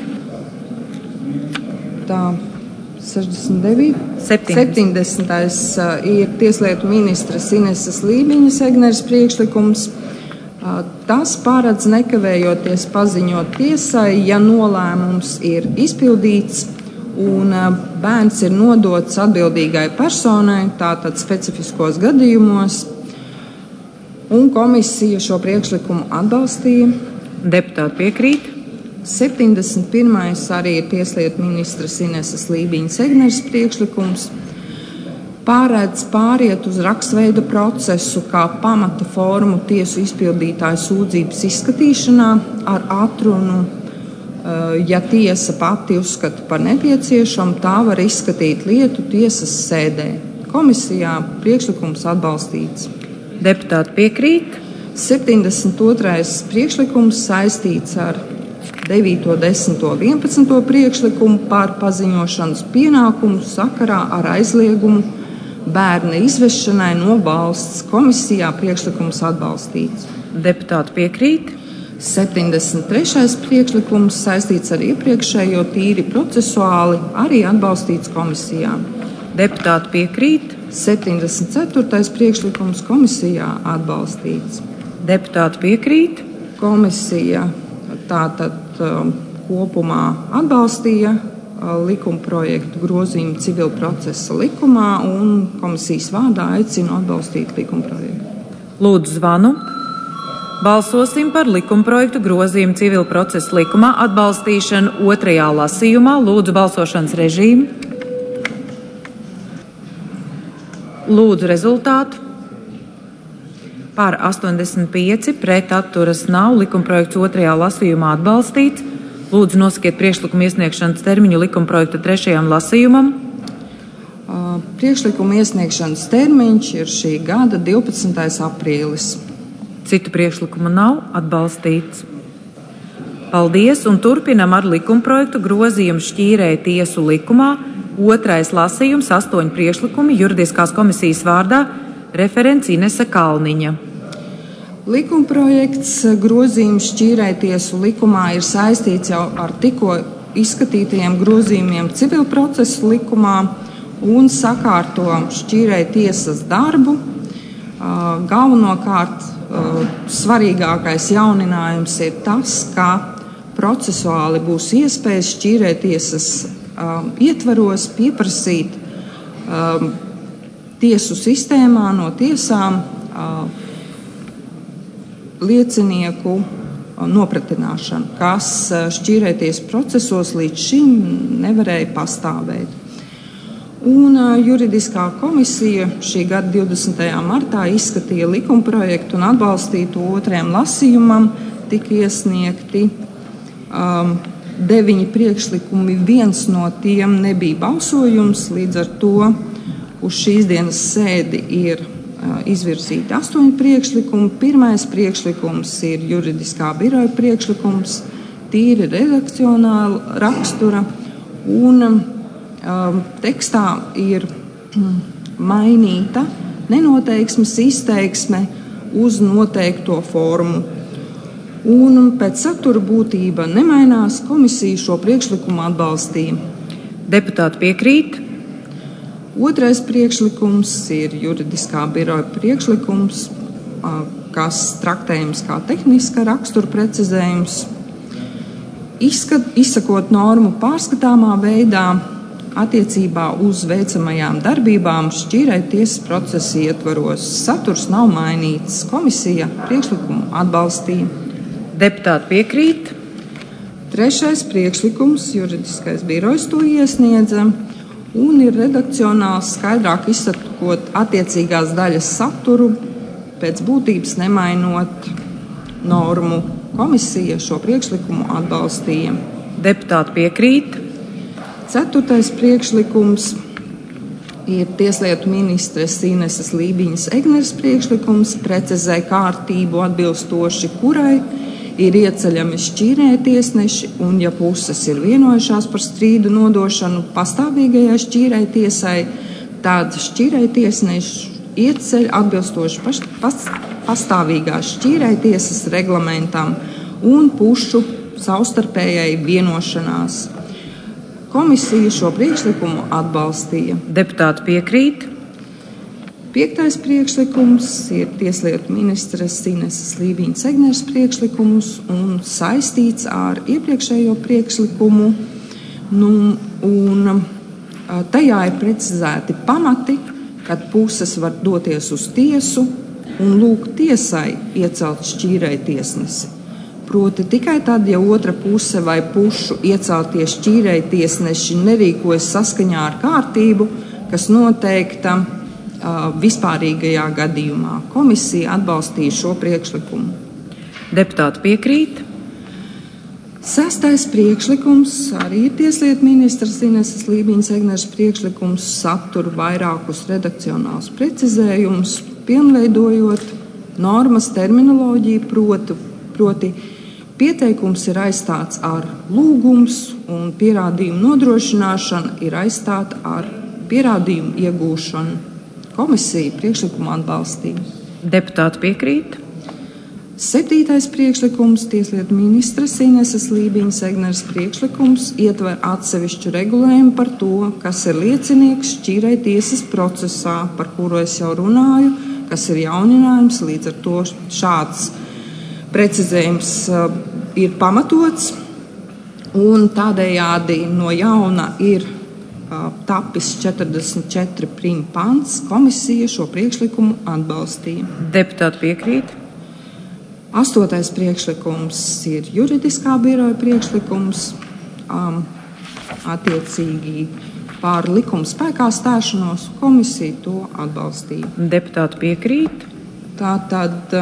69. 70. ir tieslietu ministres Ineses Lībiņas Egneres priekšlikums. Tas paredz nekavējoties paziņot tiesai, ja nolēmums ir izpildīts un bērns ir nodots atbildīgai personai, tātad specifiskos gadījumos, un komisija šo priekšlikumu atbalstīja. Deputāti piekrīt. 71. arī ir tieslietu ministres Ineses Lībiņas Egneres priekšlikums. Pārēdz pāriet uz rakstveida procesu kā pamata formu tiesu izpildītāju sūdzības izskatīšanā ar atrunu. Ja tiesa pati uzskata par nepieciešamu, tā var izskatīt lietu tiesas sēdē. Komisijā priekšlikums atbalstīts. Deputāti piekrīt. 72. priekšlikums saistīts ar 9., 10., 11. priekšlikumu par paziņošanas pienākumu sakarā ar aizliegumu bērna izvešanai no valsts. Komisijā priekšlikums atbalstīts. Deputāti piekrīt. 73. priekšlikums saistīts ar iepriekšējo tīri procesuāli, arī atbalstīts komisijā. Deputāti piekrīt. 74. priekšlikums komisijā atbalstīts. Deputāti piekrīt. Komisija tātad kopumā atbalstīja likumprojektu grozījumu civil procesa likumā, un komisijas vārdā aicinu atbalstīt likumprojektu. Lūdzu zvanu. Balsosim par likumprojektu grozījumu civil procesa likumā atbalstīšanu otrajā lasījumā. Lūdzu balsošanas režīmu. Lūdzu rezultātu. Par 85, pret atturas nav. Likumprojekts otrajā lasījumā atbalstīts. Lūdzu nosakiet priekšlikumu iesniegšanas termiņu likumprojekta trešajam lasījumam. Priekšlikuma iesniegšanas termiņš ir šī gada 12. aprīlis. Citu priekšlikumu nav, atbalstīts. Paldies, un turpinam ar likumprojektu grozījumu šķīrēju tiesu likumā. Otrais lasījums, 8 priekšlikumi juridiskās komisijas vārdā, referents Inese Kalniņa. Likumprojekts grozījumu šķīrēju tiesu likumā ir saistīts jau ar tikko izskatītajiem grozījumiem civil procesa likumā un sakārto šķīrēju tiesas darbu. Galvenokārt svarīgākais jauninājums ir tas, ka procesuāli būs iespējas šķīrētiesas ietvaros pieprasīt tiesu sistēmā no tiesām liecinieku nopratināšanu, kas šķīrēties procesos līdz šim nevarēja pastāvēt. Un juridiskā komisija šī gada 20. martā izskatīja likumprojektu un atbalstītu otrajam lasījumam. Tika iesniegti 9 priekšlikumi, viens no tiem nebija balsojums, līdz ar to uz šīs dienas sēdi ir izvirzīti 8 priekšlikumi. Pirmais priekšlikums ir juridiskā biroja priekšlikums, tīri redakcionāla rakstura, un tekstā ir mainīta nenoteiksmes izteiksme uz noteikto formu. Un pēc satura būtība nemainās, komisija šo priekšlikumu atbalstīja. Deputāti piekrīt. Otrais priekšlikums ir juridiskā biroja priekšlikums, kas traktējams kā tehniska rakstura precizējums. Izsakot normu pārskatāmā veidā attiecībā uz veicamajām darbībām šķīrējtiesas procesa ietvaros. Saturs nav mainīts. Komisija priekšlikumu atbalstīja. Deputāti piekrīt. Trešais priekšlikums, juridiskais birojs to iesniedza, un ir redakcionāls, skaidrāk izsakot attiecīgās daļas saturu, pēc būtības nemainot normu. Komisija šo priekšlikumu atbalstīja. Deputāti piekrīt. Ceturtais priekšlikums ir Tieslietu ministres Ineses Lībiņas-Egneres priekšlikums, precizē kārtību atbilstoši kurai ir ieceļami šķīrējtiesneši, un ja puses ir vienojušās par strīdu nodošanu pastāvīgajai šķīrējtiesai, tad šķīrējtiesneši ieceļ atbilstoši pastāvīgās šķīrējtiesas reglamentam un pušu savstarpējai vienošanās. Komisija šo priekšlikumu atbalstīja. Deputāti piekrīt. Piektais priekšlikums ir Tieslietu ministres Ineses Lībiņas-Egneres priekšlikums un saistīts ar iepriekšējo priekšlikumu. Tajā ir precizēti pamati, kad puses var doties uz tiesu un lūgt tiesai iecelt šķīrējtiesnesi. Proti tikai tad, ja otra puse vai pušu ieceltie šķīrējtiesneši nerīkojas saskaņā ar kārtību, kas noteikta vispārīgajā gadījumā. Komisija atbalstīja šo priekšlikumu. Deputāti piekrīt. Sestais priekšlikums arī ir Tieslietu ministres Ineses Lībiņas-Egneres priekšlikums, satura vairākus redakcionālus precizējumus, pilnveidojot normas terminoloģiju, proti pieteikums ir aizstāts ar lūgums un pierādījumu nodrošināšana ir aizstāta ar pierādījumu iegūšanu. Komisija priekšlikumu atbalstīja. Deputāti piekrīt. Septītais priekšlikums, Tieslietu ministres Ineses Lībiņas-Egneres priekšlikums, ietver atsevišķu regulējumu par to, kas ir liecinieks šķīrējtiesas procesā, par kuru es jau runāju, kas ir jauninājums, līdz ar to šāds precizējums ir pamatots, un tādējādi no jauna ir tapis 44 pants. Komisija šo priekšlikumu atbalstīja. Deputāti piekrīt. Astotais priekšlikums ir juridiskā biroja priekšlikums, attiecīgi par likuma spēkā stāšanos. Komisija to atbalstīja. Deputāti piekrīt. Tātad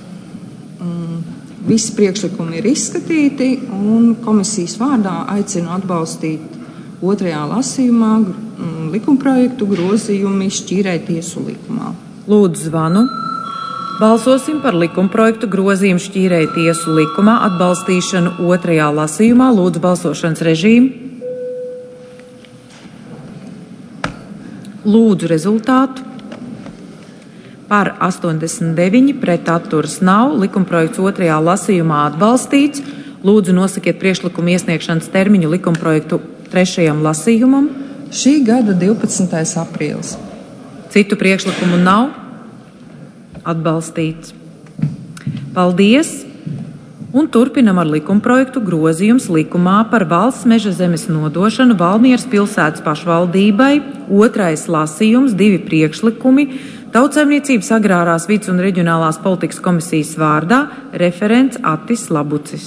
visi priekšlikumi ir izskatīti, un komisijas vārdā aicinu atbalstīt otrajā lasījumā likumprojektu grozījumi šķīrējtiesu likumā. Lūdzu zvanu. Balsosim par likumprojektu grozījumu šķīrējtiesu likumā atbalstīšanu otrajā lasījumā. Lūdzu balsošanas režīmu. Lūdzu rezultātu. Par 89, pret atturas nav. Likumprojekts otrajā lasījumā atbalstīts. Lūdzu nosakiet priekšlikumu iesniegšanas termiņu likumprojektu trešajam lasījumam. Šī gada 12. aprīlis. Citu priekšlikumu nav. Atbalstīts. Paldies! Un turpinam ar likumprojektu grozījums likumā par valsts meža zemes nodošanu Valmieras pilsētas pašvaldībai. Otrais lasījums, 2 priekšlikumi. Tautsaimniecības agrārās vides un reģionālās politikas komisijas vārdā referents Attis Labucis.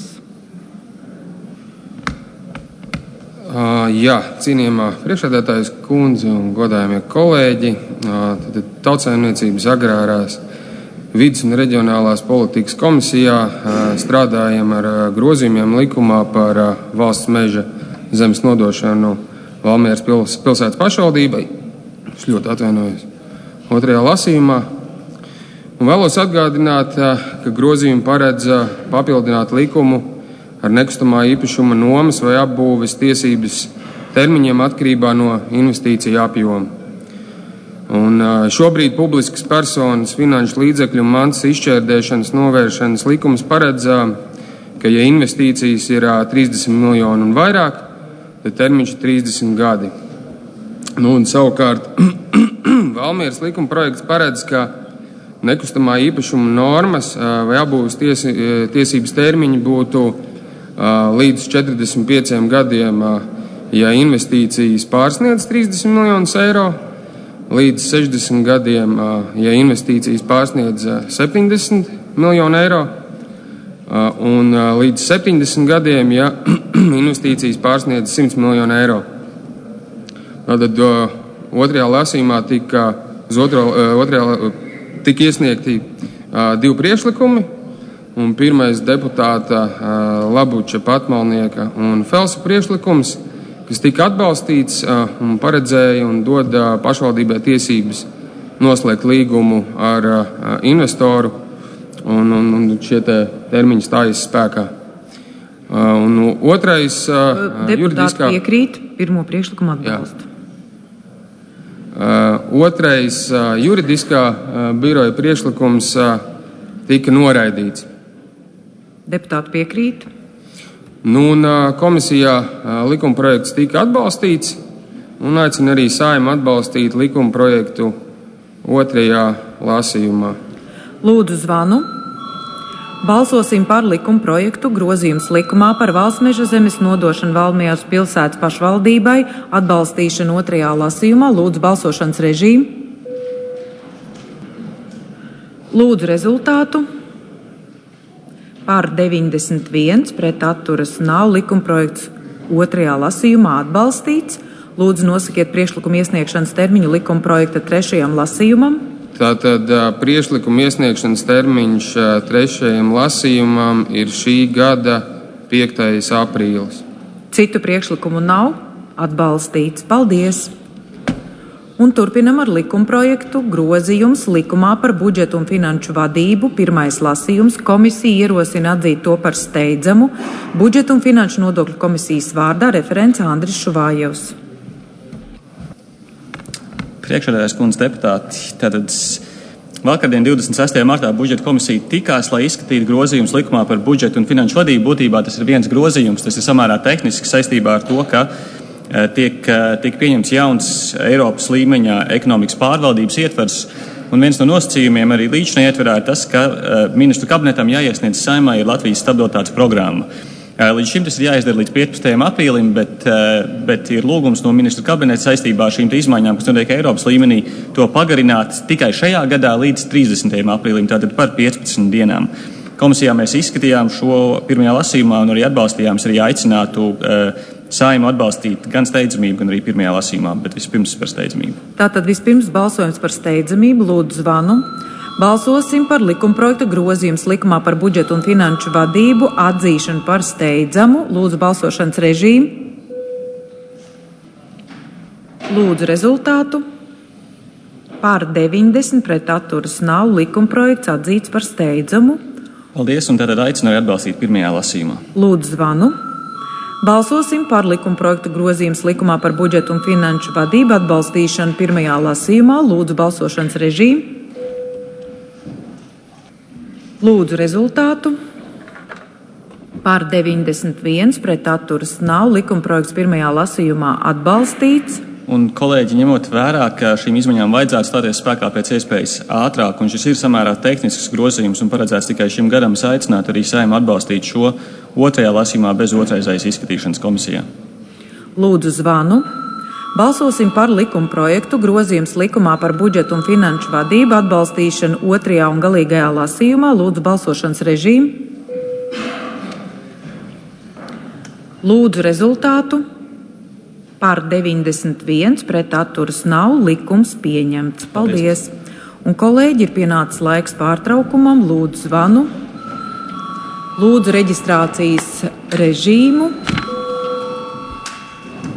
Jā, cienījamā priekšsēdētājas kundze un godājamie kolēģi, Tautsaimniecības agrārās vides un reģionālās politikas komisijā strādājam ar grozījumiem likumā par valsts meža zemes nodošanu Valmieras pilsētas pašvaldībai. Es ļoti atvainojos. Otrajā lasījumā Un vēlos atgādināt, ka grozījumi paredz papildināt likumu ar nekustamā īpašuma nomas vai apbūves tiesības termiņiem atkarībā no investīciju apjoma. Un šobrīd publiskas personas finanšu līdzekļu un mantas izšķērdēšanas novēršanas likums paredz, ka, ja investīcijas ir 30 miljoni un vairāk, tad termiņš ir 30 gadi. Un savukārt Valmieras likuma projekts paredz, ka nekustamā īpašuma normas vai apbūves tiesības termiņi būtu līdz 45 gadiem, ja investīcijas pārsniedz 30 miljonus eiro, līdz 60 gadiem, ja investīcijas pārsniedz 70 miljonu eiro, un līdz 70 gadiem, ja investīcijas pārsniedz 100 miljonu eiro. Tātad otrajā lasījumā tika iesniegti divi priekšlikumi, un pirmais deputāta Labuča, Patmalnieka un Felsa priekšlikums, kas tika atbalstīts un paredzēja un dod pašvaldībai tiesības noslēgt līgumu ar investoru, un šie termiņi stājas spēkā. Un otrais deputāti piekrīt, pirmo priekšlikumu atbalstu. Otrais juridiskā biroja priekšlikums tika noraidīts. Deputāti piekrīt. Un komisijā likumprojekts tika atbalstīts un aicina arī Saeimu atbalstīt likumprojektu otrajā lasījumā. Lūdzu zvanu. Balsosim par likumprojektu grozījums likumā par valsts meža zemes nodošanu Valmieras pilsētas pašvaldībai atbalstīšanu otrajā lasījumā. Lūdzu balsošanas režīmu. Lūdzu rezultātu. Par 91, pret atturas nav. Likumprojekts otrajā lasījumā atbalstīts. Lūdzu nosakiet priekšlikumu iesniegšanas termiņu likumprojekta trešajam lasījumam. Tātad priekšlikuma iesniegšanas termiņš trešajam lasījumam ir šī gada 5. aprīlis. Citu priekšlikumu nav. Atbalstīts. Paldies! Un turpinam ar likumprojektu grozījums likumā par budžetu un finanšu vadību. Pirmais lasījums. Komisija ierosina atzīt to par steidzamu. Budžetu un finanšu nodokļu komisijas vārdā referents Andris Šuvājevs. Priekšsēdētājas kundze, deputāti, tātad vakardien 26. martā budžeta komisija tikās, lai izskatītu grozījumus likumā par budžetu un finanšu vadību. Būtībā tas ir viens grozījums, tas ir samērā tehnisks saistībā ar to, ka tiek pieņemts jauns Eiropas līmeņa ekonomikas pārvaldības ietvers. Un viens no nosacījumiem arī līdzinājā ietverā ir tas, ka ministru kabinetam jāiesniedz Saeimai ir Latvijas stabilitātes programma. Līdz šim tas ir jāizdara līdz 15. aprīlim, bet ir lūgums no ministru kabineta saistībā ar šīm izmaiņām, kas notiek Eiropas līmenī, to pagarināt tikai šajā gadā līdz 30. aprīlim, tātad par 15 dienām. Komisijā mēs izskatījām šo pirmajā lasījumā un arī atbalstījām, arī aicinātu Saeimu atbalstīt gan steidzamību, gan arī pirmajā lasījumā, bet vispirms par steidzamību. Tātad vispirms balsojums par steidzamību. Lūdzu zvanu. Balsosim par likumprojekta grozījums likumā par budžetu un finanšu vadību atzīšanu par steidzamu. Lūdzu balsošanas režīmu. Lūdzu rezultātu. Par 90, pret atturas nav. Likumprojekts atzīts par steidzamu. Paldies, un tātad aicinu arī atbalstīt pirmajā lasījumā. Lūdzu zvanu. Balsosim par likumprojekta grozījums likumā par budžetu un finanšu vadību atbalstīšanu pirmajā lasījumā. Lūdzu balsošanas režīmu. Lūdzu rezultātu. Par 91, pret atturas nav. Likumprojekts pirmajā lasījumā atbalstīts. Un, kolēģi, ņemot vērā, ka šīm izmaiņām vajadzētu stāties spēkā pēc iespējas ātrāk, un šis ir samērā tehnisks grozījums un paredzēts tikai šim gadam, es aicinātu arī Saeimu atbalstīt šo otrajā lasījumā bez otrreizējas izskatīšanas komisijā. Lūdzu zvanu. Balsosim par likumprojektu grozījums likumā par budžetu un finanšu vadību atbalstīšanu otrajā un galīgajā lasījumā. Lūdzu balsošanas režīmu. Lūdzu rezultātu. Par 91, pret atturas nav. Likums pieņemts. Paldies! Un, kolēģi, ir pienācis laiks pārtraukumam. Lūdzu zvanu. Lūdzu reģistrācijas režīmu.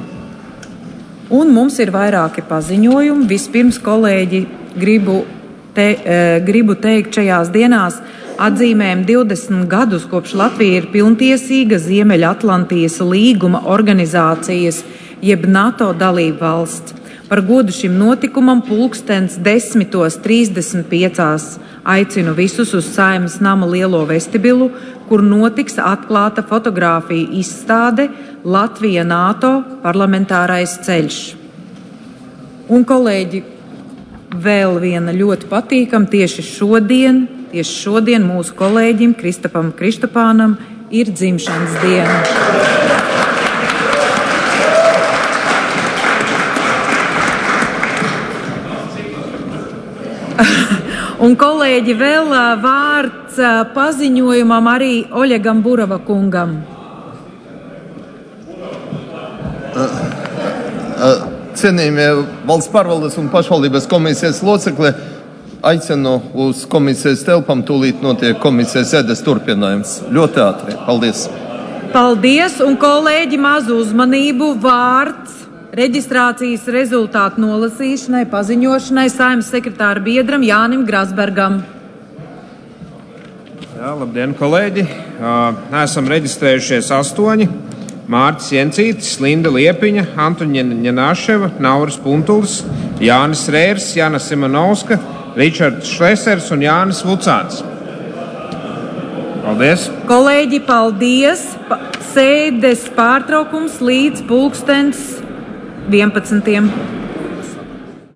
Un mums ir vairāki paziņojumi. Vispirms, kolēģi, gribu gribu teikt šajās dienās atzīmējam 20 gadus, kopš Latvija ir pilntiesīga Ziemeļatlantijas līguma organizācijas jeb NATO dalība valsts. Par godu šim notikumam 10:35 aicinu visus uz Saeimas nama lielo vestibilu, kur notiks atklāta fotogrāfija izstāde Latvija NATO parlamentārais ceļš. Un, kolēģi, vēl viena ļoti patīkama tieši šodien mūsu kolēģim Kristapam Kristapānam ir dzimšanas diena. Un, kolēģi, vēl vārds paziņojumam arī Oļegam Burava kungam. Cienījamie valsts pārvaldes un pašvaldības komisijas locekļi, aicinu uz komisijas telpām, tūlīt notiek komisijas sēdes turpinājums. Ļoti ātri. Paldies! Paldies, un, kolēģi, mazu uzmanību, vārds reģistrācijas rezultātu nolasīšanai, paziņošanai Saeimas sekretāra biedram Jānim Grasbergam. Jā, labdien, kolēģi! Esam reģistrējušies 8. Mārcis Jencītis, Linda Liepiņa, Antuņa Ņanaševa, Nauris Puntulis, Jānis Rērs, Jana Simonovska, Ričards Šlesers un Jānis Vucāns. Paldies! Kolēģi, paldies! Sēdes pārtraukums līdz 11:00.